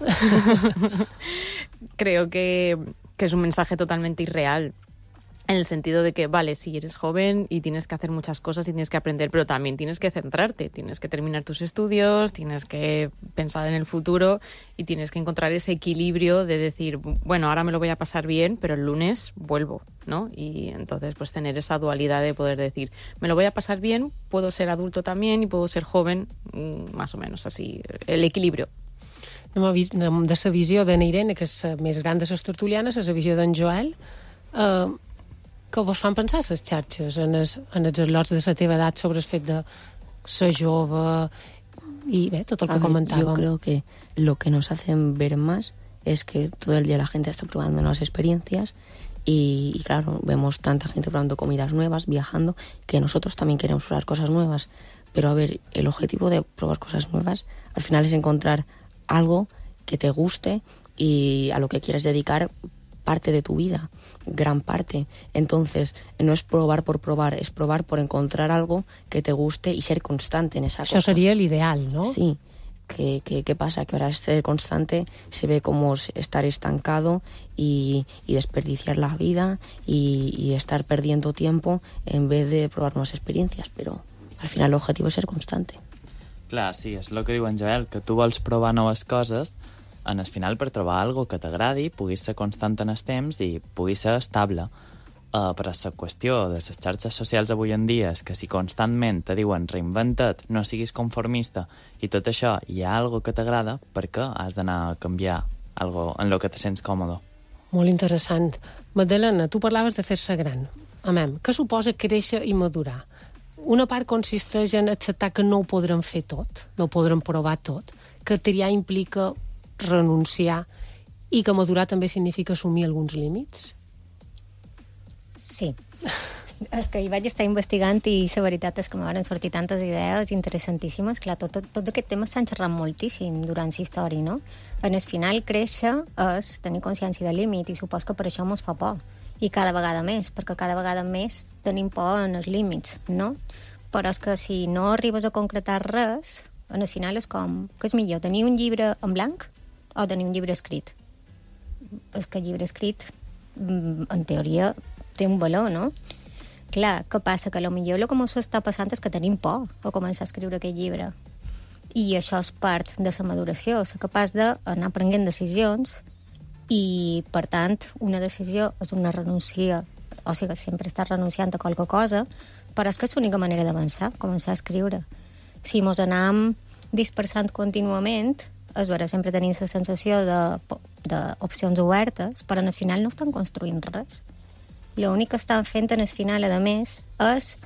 Creo que, que es un mensaje totalmente irreal. En el sentido de que, vale, sí, eres joven y tienes que hacer muchas cosas y tienes que aprender, pero también tienes que centrarte, tienes que terminar tus estudios, tienes que pensar en el futuro y tienes que encontrar ese equilibrio de decir, bueno, ahora me lo voy a pasar bien, pero el lunes vuelvo, ¿no? Y entonces, pues tener esa dualidad de poder decir, me lo voy a pasar bien, puedo ser adulto también y puedo ser joven, más o menos así, el equilibrio. De la visió de Irene, que és la més gran de les tertulianes, és la visió d'en Joel, eh, que vos fan pensar les xarxes en els, en els al·lots de la teva edat sobre el fet de ser jove y bé, tot el que comentàvem. Yo creo que lo que nos hacen ver más es que todo el día la gente está probando nuevas experiencias y, y claro, vemos tanta gente probando comidas nuevas, viajando, que nosotros también queremos probar cosas nuevas. Pero a ver, el objetivo de probar cosas nuevas al final es encontrar algo que te guste y a lo que quieres dedicar parte de tu vida, gran parte. Entonces, no es probar por probar, es probar por encontrar algo que te guste y ser constante en esa Això cosa. seria l'ideal, no? Sí. ¿Qué, qué, qué pasa? Que ahora ser constante se ve como estar estancado y, y desperdiciar la vida y, y estar perdiendo tiempo en vez de probar nuevas experiencias, pero al final el objetivo es ser constante. Clar, sí, és el que diu en Joel, que tu vols provar noves coses en el final per trobar algo que t'agradi, puguis ser constant en el temps i puguis ser estable. Uh, però la qüestió de les xarxes socials avui en dia és que si constantment te diuen reinventa't, no siguis conformista i tot això hi ha algo que t'agrada, per què has d'anar a canviar algo en lo que te sents còmode? Molt interessant. Magdalena, tu parlaves de fer-se gran. Amem, què suposa créixer i madurar? Una part consisteix en acceptar que no ho podrem fer tot, no ho podrem provar tot, que triar implica renunciar i que madurar també significa assumir alguns límits? Sí. És que hi vaig estar investigant i la veritat és que m'han sortit tantes idees interessantíssimes. Clar, tot, tot, tot aquest tema s'han xerrat moltíssim durant la història, no? En el final, créixer és tenir consciència de límit i supos que per això mos fa por. I cada vegada més, perquè cada vegada més tenim por en els límits, no? Però és que si no arribes a concretar res, en el final és com... Què és millor, tenir un llibre en blanc o tenir un llibre escrit? És que el llibre escrit, en teoria, té un valor, no? Clar, què passa? Que potser el que ens està passant és que tenim por a començar a escriure aquest llibre. I això és part de la maduració, ser capaç d'anar prenent decisions i, per tant, una decisió és una renuncia, o sigui, sempre estàs renunciant a qualque cosa, però és que és l'única manera d'avançar, començar a escriure. Si mos anam dispersant contínuament, és vera, sempre tenim la sensació d'opcions obertes, però al final no estan construint res. L'únic que estan fent en el final, a més, és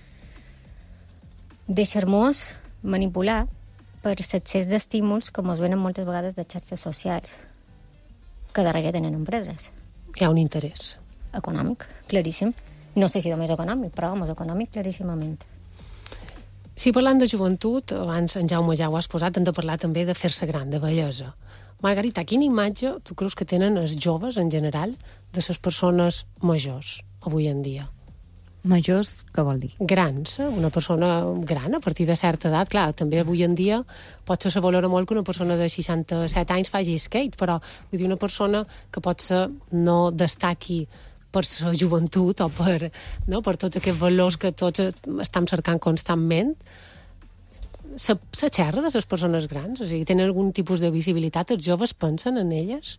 deixar-nos manipular per l'excés d'estímuls que ens venen moltes vegades de xarxes socials, que darrere tenen empreses. Hi ha un interès. Econòmic, claríssim. No sé si només econòmic, però vamos, econòmic claríssimament. Si parlant de joventut, abans en Jaume ja ho has posat, hem de parlar també de fer-se gran, de bellesa. Margarita, quina imatge tu creus que tenen els joves, en general, de les persones majors, avui en dia? Majors, què vol dir? Grans, eh? Una persona gran, a partir de certa edat. Clar, també avui en dia potser se valora molt que una persona de seixanta-set anys faci skate, però vull dir, una persona que potser no destaqui per la joventut o per, no, per tots aquests valors que tots estem cercant constantment, se, se xerra de les persones grans? O sigui, tenen algun tipus de visibilitat? Els joves pensen en elles?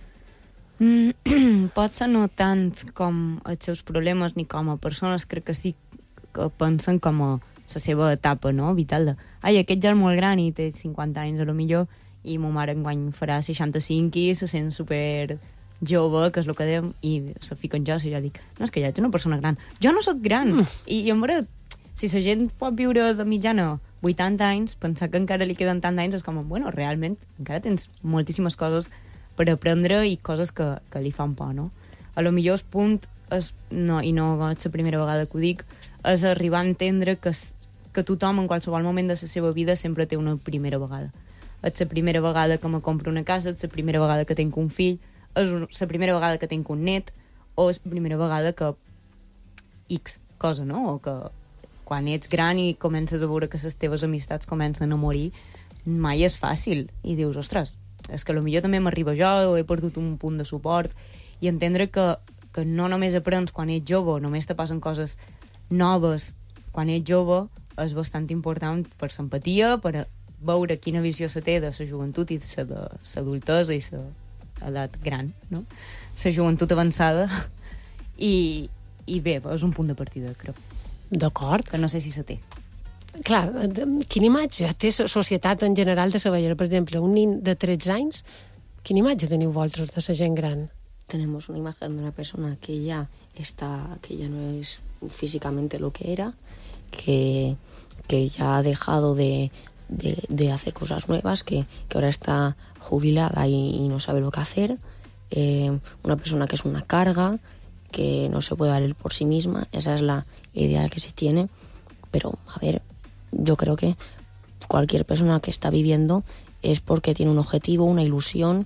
Mm, potser no tant com els seus problemes ni com a persones, crec que sí que pensen com a la seva etapa, no?, vital de, ai, aquest ja és molt gran i té cinquanta anys a lo millor i ma mare enguany farà seixanta-cinc i se sent super jove, que és el que dèiem, i se fica en jo i jo dic, no, és que ja ets una persona gran. Jo no sóc gran, mm. i, i en veritat, si la gent pot viure de mitjana vuitanta anys, pensar que encara li queden tant d'anys és com, bueno, realment, encara tens moltíssimes coses per aprendre i coses que, que li fan por, no? A lo millor el punt, és, no, i no és la primera vegada que ho dic, és arribar a entendre que, que tothom en qualsevol moment de la seva vida sempre té una primera vegada. És la primera vegada que me compro una casa, és la primera vegada que tinc un fill, és la primera vegada que tinc un net, o és la primera vegada que X cosa, no? O que quan ets gran i comences a veure que les teves amistats comencen a morir, mai és fàcil. I dius, ostres, és que potser també m'arriba jo, o he perdut un punt de suport, i entendre que, que no només aprens quan ets jove, només te passen coses noves quan ets jove, és bastant important per l'empatia, per veure quina visió se té de la joventut i de l'adultesa i l'edat gran, no? La joventut avançada. I, i bé, és un punt de partida, crec. D'acord. Que no sé si se té. Clar, quina imatge té la societat en general de la vellera? Per exemple, un nin de tretze anys, quina imatge teniu vosaltres de la gent gran? Tenemos una imagen de una persona que ya está, que ya no es físicamente lo que era, que, que ya ha dejado de, de, de hacer cosas nuevas, que, que ahora está jubilada y, y no sabe lo que hacer, eh, una persona que es una carga, que no se puede valer por sí misma. Esa es la idea que se tiene, pero a ver, yo creo que cualquier persona que está viviendo es porque tiene un objetivo, una ilusión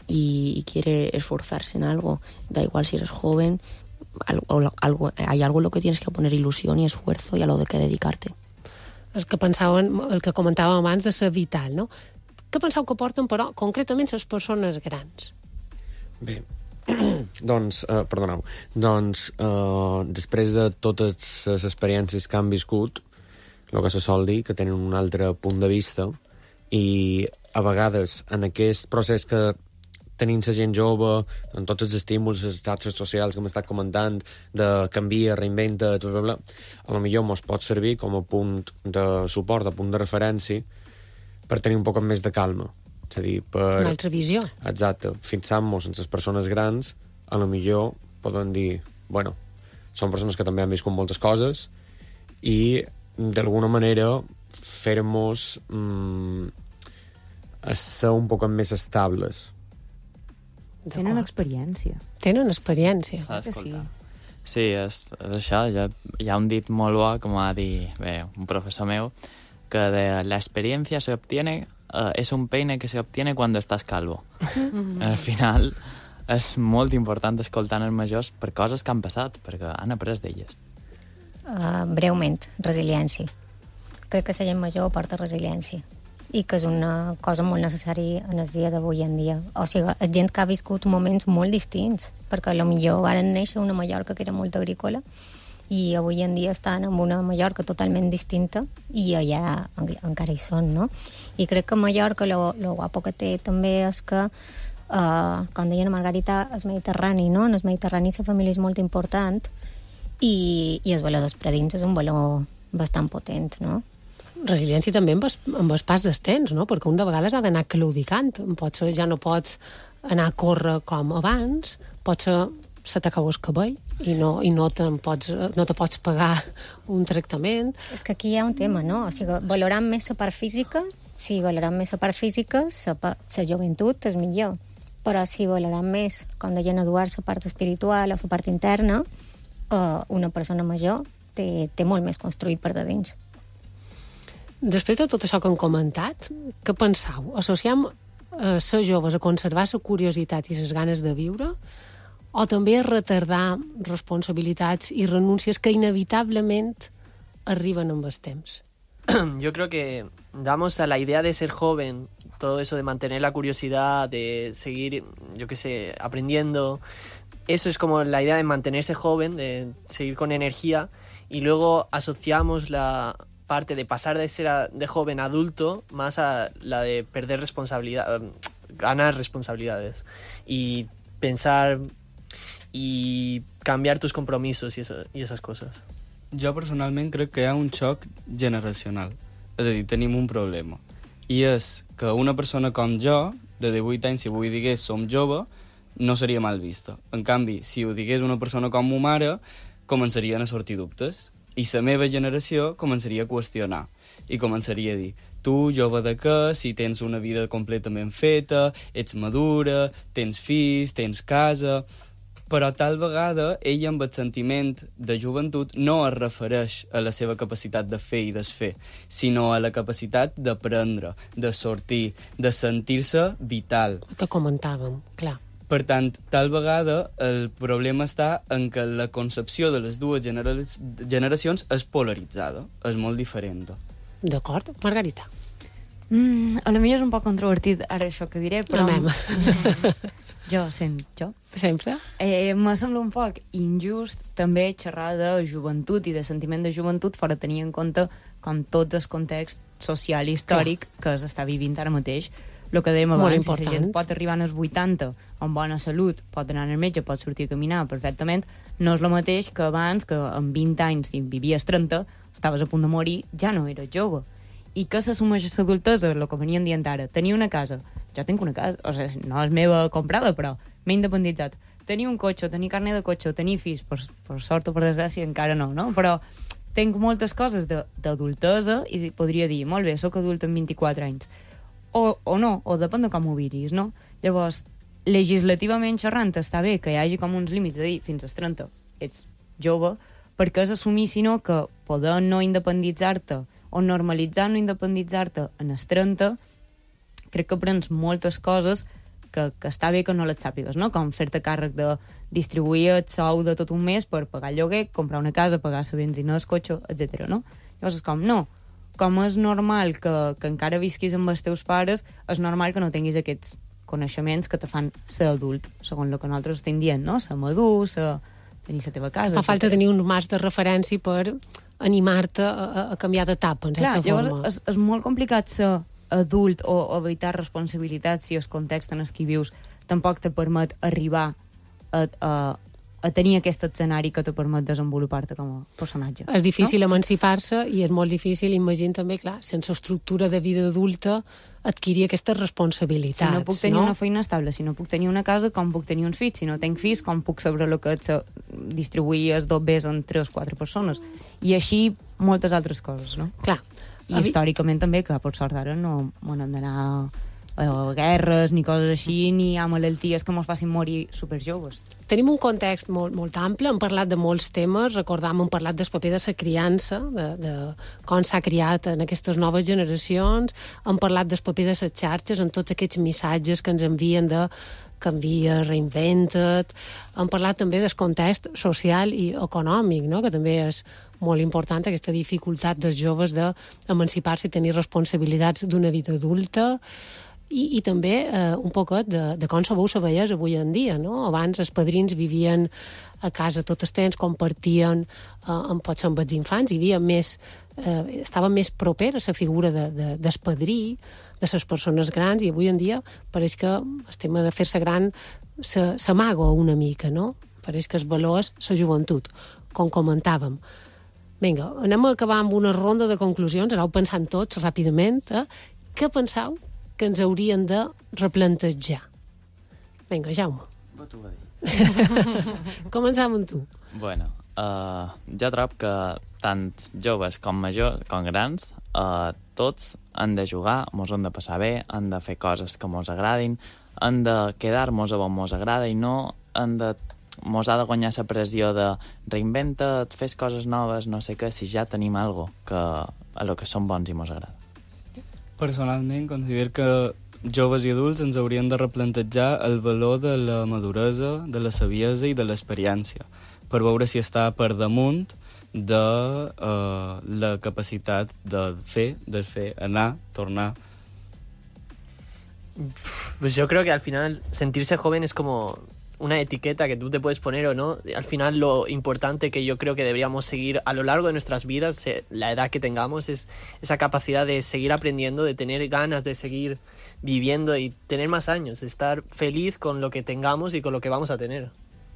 y, y quiere esforzarse en algo, da igual si eres joven, algo, algo, hay algo en lo que tienes que poner ilusión y esfuerzo y a lo de que dedicarte. El que pensaven, el que comentàvem abans de ser vital, no? Què penseu que porten, però, concretament les persones grans? Bé, doncs, eh, perdoneu, doncs, eh, després de totes les experiències que han viscut, el que se sol dir, que tenen un altre punt de vista, i a vegades en aquest procés que tenim la gent jove, en tots els estímuls, les xarxes socials que hem estat comentant, de canvia, reinventa, bla, bla, bla, a lo millor mos pot servir com a punt de suport, de punt de referència, per tenir un poc més de calma. És a dir, per... Una altra visió. Exacte. Fixant-nos en les persones grans, a lo millor poden dir, bueno, són persones que també han viscut moltes coses i, d'alguna manera, fer-nos mm, a ser un poc més estables. Tenen experiència. Tenen experiència. S'ha que sí. d'escoltar. Sí, és, és això. Ja, hi ha un dit molt bo, com va dir bé, un professor meu, que de la experiencia se obtiene, uh, es un peine que se obtiene cuando estás calvo. Al final és molt important escoltar els majors per coses que han passat, perquè han après d'elles. Uh, breument, resiliència. Crec que la gent major porta resiliència i que és una cosa molt necessària en el dia d'avui en dia. O sigui, és gent que ha viscut moments molt distints, perquè potser varen néixer una Mallorca que era molt agrícola i avui en dia estan en una Mallorca totalment distinta i allà encara hi són, no? I crec que Mallorca, lo, lo guapo que té també és que, uh, com deia la Margarita, és mediterrani, no? En el Mediterrani la família és molt important i, i el valor dels predins és un valor bastant potent, no? Resiliència també amb el, amb el pas dels temps, no? Perquè un de vegades ha d'anar claudicant. Potser ja no pots anar a córrer com abans, potser se t'acaba el cabell i no, i no, te pots, no te pots pagar un tractament. És que aquí hi ha un tema, no? O sigui, valorant més la part física, si valorant més la part física, la joventut és millor. Però si valorant més, com deia Eduard, la part espiritual o la part interna, eh, una persona major té, té molt més construït per de dins. Després de tot això que han comentat, què penseu? Associem eh, ser joves a conservar la curiositat i les ganes de viure o també a retardar responsabilitats y renúncias que inevitablemente arriban en los temps? Yo creo que damos a la idea de ser joven, todo eso de mantener la curiosidad, de seguir, yo qué sé, aprendiendo. Eso es como la idea de mantenerse joven, de seguir con energía, y luego asociamos la parte de pasar de ser a, de joven a adulto más a la de perder responsabilidad, ganar responsabilidades y pensar y cambiar tus compromisos y, eso, y esas cosas. Jo personalment crec que hi ha un xoc generacional. És a dir, tenim un problema. I és que una persona com jo, de divuit anys, si avui digués som jove, no seria mal vista. En canvi, si ho digués una persona com ma mare, començarien a sortir dubtes. I la meva generació començaria a qüestionar. I començaria a dir, tu, jove de què, si tens una vida completament feta, ets madura, tens fills, tens casa... Però tal vegada ell amb el sentiment de joventut no es refereix a la seva capacitat de fer i desfer, sinó a la capacitat d'aprendre, de sortir, de sentir-se vital. Que comentàvem, clar. Per tant, tal vegada el problema està en que la concepció de les dues genera generacions és polaritzada, és molt diferent. D'acord. Margarita. Mm, a la millor és un poc controvertit ara això que diré, però... Jo, sent, jo. Sempre? Eh, me sembla un poc injust també xerrar de joventut i de sentiment de joventut fora tenir en compte com tot el context social i històric Clar. que s'està vivint ara mateix. El que dèiem abans, si la gent pot arribar als vuitanta amb bona salut, pot anar al metge, pot sortir a caminar perfectament, no és el mateix que abans, que amb vint anys, si vivies trenta, estaves a punt de morir, ja no eres jove. I què s'assumeix a l'adultesa, el que venien dient ara? Tenir una casa. Jo tinc una casa, o sigui, no és meva comprada, però m'he independitzat. Tenir un cotxe, tenir carnet de cotxe, tenir fills, per, per sort o per desgràcia encara no, no? Però tinc moltes coses d'adultesa i podria dir, molt bé, sóc adult amb vint-i-quatre anys. O, o no, o depèn de com ho viris, no? Llavors, legislativament xerrant està bé que hi hagi com uns límits de dir fins als trenta ets jove, perquè és assumir, sinó que poder no independitzar-te o normalitzar no independitzar-te en els trenta, crec que aprens moltes coses que, que està bé que no les sàpigues, no? Com fer-te càrrec de distribuir el sou de tot un mes per pagar el lloguer, comprar una casa, pagar la benzina del cotxe, etcètera. No? Llavors és com, no, com és normal que, que encara visquis amb els teus pares, és normal que no tinguis aquests coneixements que te fan ser adult, segons el que nosaltres estem dient, no? Ser madur, ser... tenir la teva casa... Fa falta tenir un marc de referència per animar-te a, a canviar d'etapa, en certa Clar, llavors forma. és, és molt complicat ser adult o, o evitar responsabilitats si el context en el que vius tampoc te permet arribar a, a, a tenir aquest escenari que te permet desenvolupar-te com a personatge. És difícil no? emancipar-se i és molt difícil, imagino també, clar, sense estructura de vida adulta, adquirir aquestes responsabilitats. Si no puc tenir no? una feina estable, si no puc tenir una casa, com puc tenir uns fills? Si no tenc fills, com puc saber el que és distribuir els dobbers en tres o quatre persones? I així moltes altres coses, no? Clar. I històricament també, que per sort ara no m'han d'anar a guerres ni coses així, ni a malalties que mos facin morir superjoves. Tenim un context molt, molt ample, hem parlat de molts temes, recordam, hem parlat del paper de la criança, de, de com s'ha criat en aquestes noves generacions, hem parlat del paper de les xarxes, en tots aquests missatges que ens envien de canvia, reinventa't, hem parlat també del context social i econòmic, no? Que també és molt important, aquesta dificultat dels joves d'emancipar-se i tenir responsabilitats d'una vida adulta, I, i també eh, un poquet de, de com sabeu la bellesa avui en dia, no? Abans els padrins vivien a casa tot el temps, compartien eh, amb, potser amb els infants, hi havia més, eh, estava més proper a la figura de, de, del padrí, de les persones grans, i avui en dia pareix que el tema de fer-se gran s'amaga una mica, no? Pareix que es valor és la joventut, com comentàvem. Vinga, anem a acabar amb una ronda de conclusions, aneu pensant tots ràpidament, eh? Què penseu que ens haurien de replantejar? Vinga, Jaume. Va, tu va dir. Començam amb tu. Bueno, uh, jo trob que tant joves com majors, com grans, uh, tots han de jugar, mos han de passar bé, han de fer coses que mos agradin, han de quedar-mos a on mos agrada i no han de mos ha de guanyar la pressió de reinventa't, fes coses noves, no sé què, si ja tenim algo que, a lo que som bons i mos agrada. Personalment, considero que joves i adults ens haurien de replantejar el valor de la maduresa, de la saviesa i de l'experiència, per veure si està per damunt de uh, la capacitat de fer, de fer, anar, tornar. Pues yo creo que al final sentirse joven es como una etiqueta que tú te puedes poner o no. Al final lo importante que yo creo que deberíamos seguir a lo largo de nuestras vidas, la edad que tengamos, es esa capacidad de seguir aprendiendo, de tener ganas de seguir viviendo y tener más años, estar feliz con lo que tengamos y con lo que vamos a tener.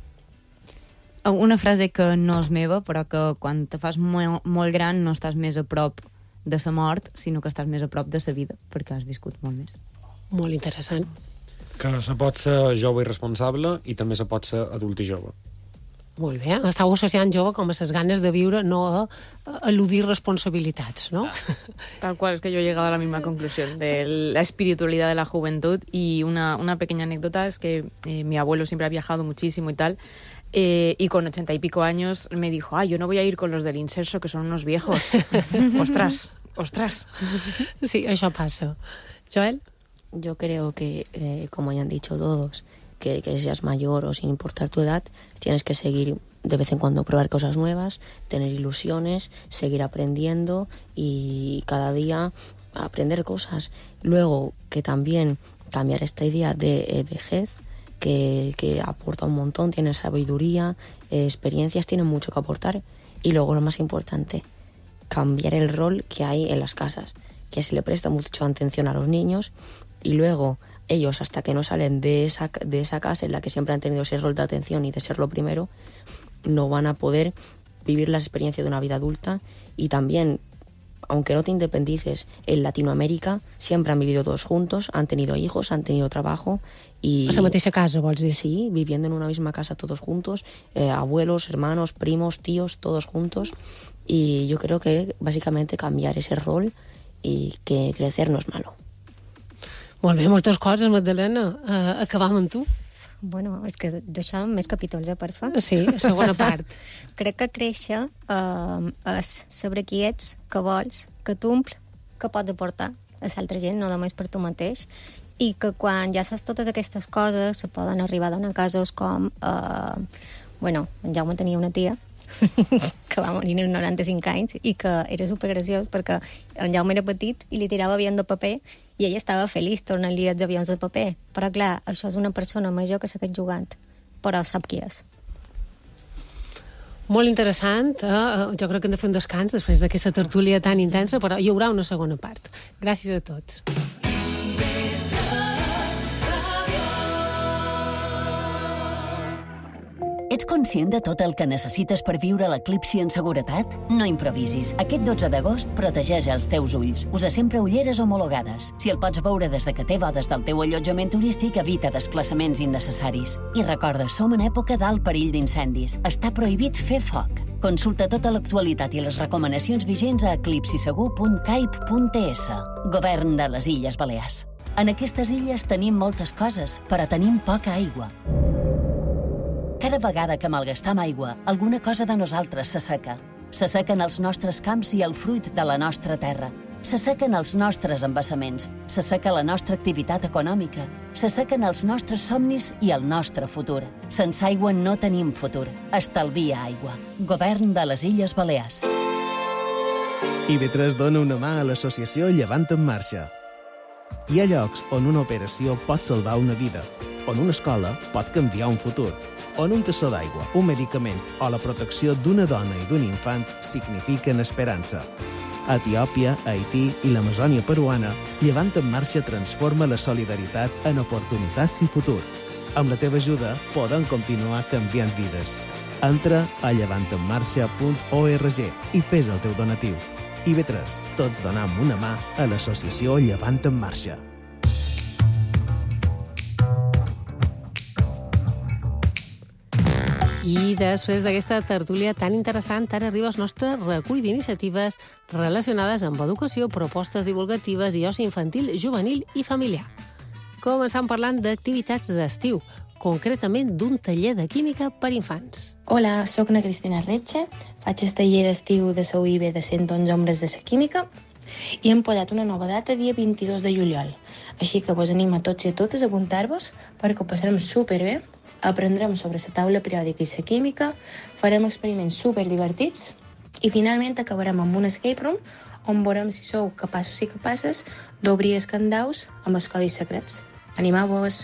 Una frase que no és meva, però que quan te fas molt, molt gran no estàs més a prop de la mort, sinó que estàs més a prop de la vida, perquè has viscut molt més. Molt interessant. Que se pot ser jove i responsable i també se pot ser adult i jove. Molt bé, estàu associant jove com a les ganes de viure, no a, a eludir responsabilitats, ¿no? Tal cual, es que yo he llegado a la misma conclusión de la espiritualidad de la juventud. Y una, una pequeña anécdota es que eh, mi abuelo siempre ha viajado muchísimo y tal, eh, y con ochenta y pico años me dijo, ah, yo no voy a ir con los del inserso, que son unos viejos. Ostras, ostras. Sí, això passa. Joel? Yo creo que, eh, como ya han dicho todos, que, que seas mayor o sin importar tu edad, tienes que seguir de vez en cuando probar cosas nuevas, tener ilusiones, seguir aprendiendo y cada día aprender cosas. Luego, que también cambiar esta idea de eh, vejez, que, que aporta un montón, tiene sabiduría, eh, experiencias, tiene mucho que aportar. Y luego, lo más importante, cambiar el rol que hay en las casas, que se le presta mucha atención a los niños y luego ellos, hasta que no salen de esa, de esa casa en la que siempre han tenido ese rol de atención y de ser lo primero, no van a poder vivir la experiencia de una vida adulta. Y también, aunque no te independices, en Latinoamérica siempre han vivido todos juntos, han tenido hijos, han tenido trabajo y... A la mateixa casa, vols dir? Sí, viviendo en una misma casa todos juntos, eh, abuelos, hermanos, primos, tíos, todos juntos. Y yo creo que básicamente cambiar ese rol y que crecer no es malo. Molt bé, moltes coses, Magdalena. Uh, acabam amb tu. Bueno, és que deixàvem més capítols, eh, porfa? Sí, segona part. Crec que créixer uh, és saber qui ets, què vols, què t'omple, què pots aportar a l'altra gent, no només per tu mateix, i que quan ja saps totes aquestes coses se poden arribar a donar casos com... Eh, bueno, en Jaume tenia una tia que va morir als noranta-cinc anys i que era supergraciós perquè en Jaume era petit i li tirava avions de paper i ella estava feliç tornant-li els avions de paper. Però, clar, això és una persona major que segueix jugant, però sap qui és. Molt interessant. Eh? Jo crec que hem de fer un descans després d'aquesta tertúlia tan intensa, però hi haurà una segona part. Gràcies a tots. Ets conscient de tot el que necessites per viure l'eclipsi en seguretat? No improvisis. Aquest dotze d'agost protegeix els teus ulls. Usa sempre ulleres homologades. Si el pots veure des de que té bodes del teu allotjament turístic, evita desplaçaments innecessaris. I recorda, som en època d'alt perill d'incendis. Està prohibit fer foc. Consulta tota l'actualitat i les recomanacions vigents a eclipsisegur punt caip punt es. Govern de les Illes Balears. En aquestes illes tenim moltes coses, però tenim poca aigua. Cada vegada que malgastam aigua, alguna cosa de nosaltres s'asseca. S'assequen els nostres camps i el fruit de la nostra terra. S'assequen els nostres embassaments. S'asseca la nostra activitat econòmica. S'assequen els nostres somnis i el nostre futur. Sense aigua no tenim futur. Estalvia aigua. Govern de les Illes Balears. I B tres dona una mà a l'associació Llevant en Marxa. Hi ha llocs on una operació pot salvar una vida, on una escola pot canviar un futur, on un tassó d'aigua, un medicament o la protecció d'una dona i d'un infant signifiquen esperança. A Etiòpia, Haití i l'Amazònia peruana, Llevant en Marxa transforma la solidaritat en oportunitats i futur. Amb la teva ajuda podem continuar canviant vides. Entra a llevant en marxa punt org i fes el teu donatiu. I B tres, tots donam una mà a l'associació Llevant en Marxa. I després d'aquesta tertúlia tan interessant, ara arriba el nostre recull d'iniciatives relacionades amb educació, propostes divulgatives i oci infantil, juvenil i familiar. Començant parlant d'activitats d'estiu, concretament d'un taller de química per infants. Hola, sóc na Cristina Retxe, faig el taller d'estiu de la U I B de cent onze ombres de la química i hem posat una nova data dia vint-i-dos de juliol. Així que vos animo a tots i a totes a apuntar-vos perquè ho passarem superbé. Aprendrem sobre la taula periòdica i la química, farem experiments superdivertits i finalment acabarem amb un escape room on veurem si sou capaços i capaces d'obrir els candaus amb els codis secrets. Animeu-vos!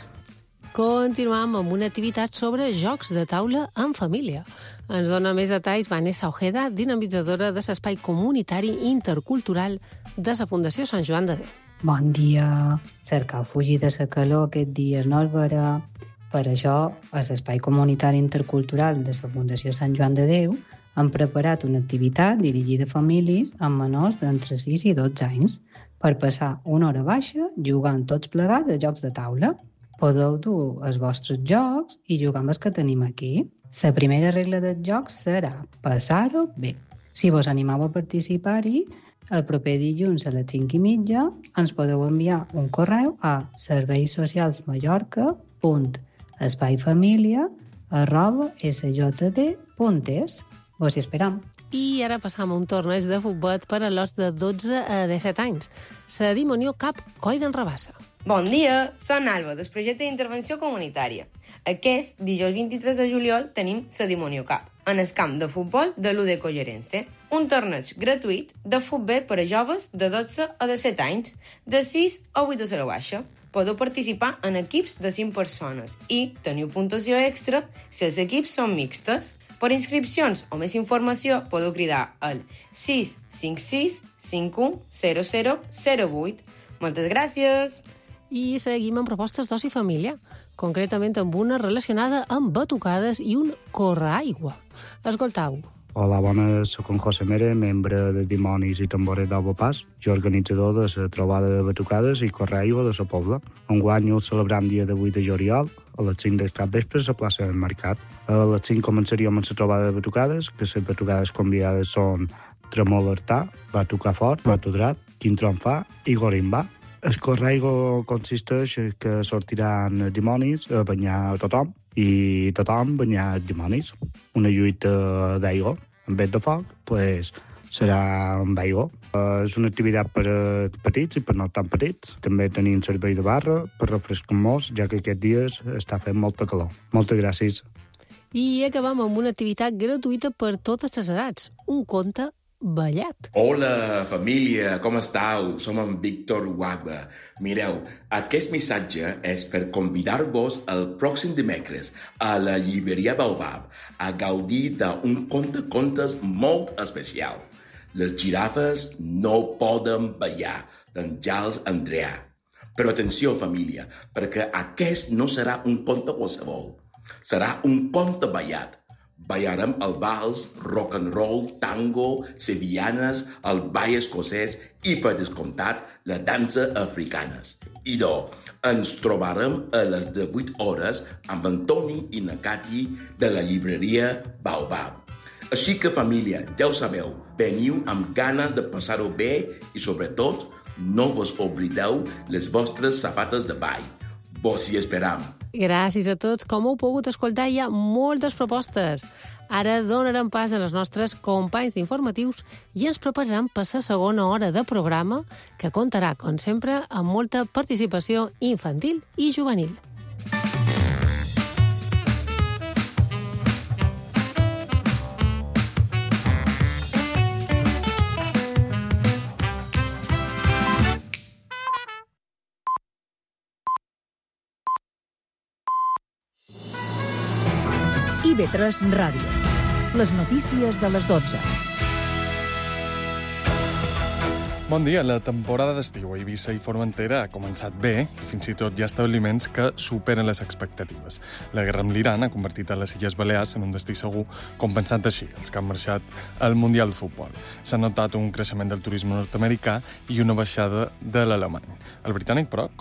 Continuam amb una activitat sobre jocs de taula en família. Ens dona més detalls Vanessa Ojeda, dinamitzadora de l'espai comunitari intercultural de la Fundació Sant Joan de Déu. Bon dia! Cercau fugir de la calor aquest dia no el verà. Per això, a l'Espai Comunitari Intercultural de la Fundació Sant Joan de Déu han preparat una activitat dirigida a famílies amb menors d'entre sis i dotze anys per passar una hora baixa jugant tots plegats a jocs de taula. Podeu dur els vostres jocs i jugar amb els que tenim aquí. La primera regla dels jocs serà passar-ho bé. Si vos animeu a participar-hi, el proper dilluns a les cinc i mitja ens podeu enviar un correu a serveis socials mallorca punt espaifamilia arroba s j d punt es. Vos hi esperam. I ara passam a un torneig de futbol per a los de dotze a disset anys. La Dimonió Cap Coi d'en Rabassa. Bon dia, som Alba, del projecte d'intervenció comunitària. Aquest dijous vint-i-tres de juliol tenim la Dimonió Cap, en el camp de futbol de l'U D Collerense, un torneig gratuït de futbol per a joves de dotze a disset anys, de sis a vuit de zero baixa. Podeu participar en equips de cinc persones i teniu puntuació extra si els equips són mixtes. Per inscripcions o més informació podeu cridar al sis cinc sis cinc u zero zero zero vuit. Moltes gràcies! I seguim amb propostes d'oci familiar, concretament amb una relacionada amb batucades i un correaigua. Escoltau. Hola, bones, soc en José Mere, membre de Dimonis i Tambores d'Alba Pas, i organitzador de la trobada de batucades i correaigua de la Pobla. Enguany ho celebrem dia de vuit de juliol, a les cinc del capvespre a la plaça del Mercat. A les cinc començaríem amb la trobada de batucades, que les batucades convidades són Tremol Artà, Batucar Fort, Batudrat, Quintronfà i Gorimbà. El correaigua consisteix que sortiran dimonis a banyar tothom, i tothom banyar dimonis. Una lluita d'aigua. En vez de foc, pues, serà amb aigua. Uh, és una activitat per a petits i per no tan petits. També tenim servei de barra per refrescar-nos, ja que aquests dies està fent molta calor. Moltes gràcies. I acabam amb una activitat gratuïta per totes les edats, un conte ballat. Hola, família, com estàu? Som en Víctor Wagba. Mireu, aquest missatge és per convidar-vos el pròxim dimecres a la llibreria Baobab a gaudir d'un conte contes molt especial. Les girafes no poden ballar, d'en Charles Andrea. Però atenció, família, perquè aquest no serà un conte qualsevol. Serà un conte ballat. Ballarem el vals, rock and roll, tango, sevillanes, el ball escocès i, per descomptat, la dansa africanes. I do, ens trobarem a les divuit hores amb en Toni i na Cati de la llibreria Baobab. Així que, família, ja ho sabeu, veniu amb ganes de passar-ho bé i, sobretot, no vos oblideu les vostres sabates de ball. Vos hi esperam. Gràcies a tots. Com heu pogut escoltar, hi ha moltes propostes. Ara donarem pas a les nostres companys d'informatius i ens prepararan per la segona hora de programa, que comptarà, com sempre, amb molta participació infantil i juvenil. I V tres Ràdio. Les notícies de les dotze. Bon dia. La temporada d'estiu a Eivissa i Formentera ha començat bé i fins i tot hi ha establiments que superen les expectatives. La guerra amb l'Iran ha convertit a les Illes Balears en un destí segur, compensant així els que han marxat al Mundial de Futbol. S'ha notat un creixement del turisme nord-americà i una baixada de l'alemany. El britànic, però,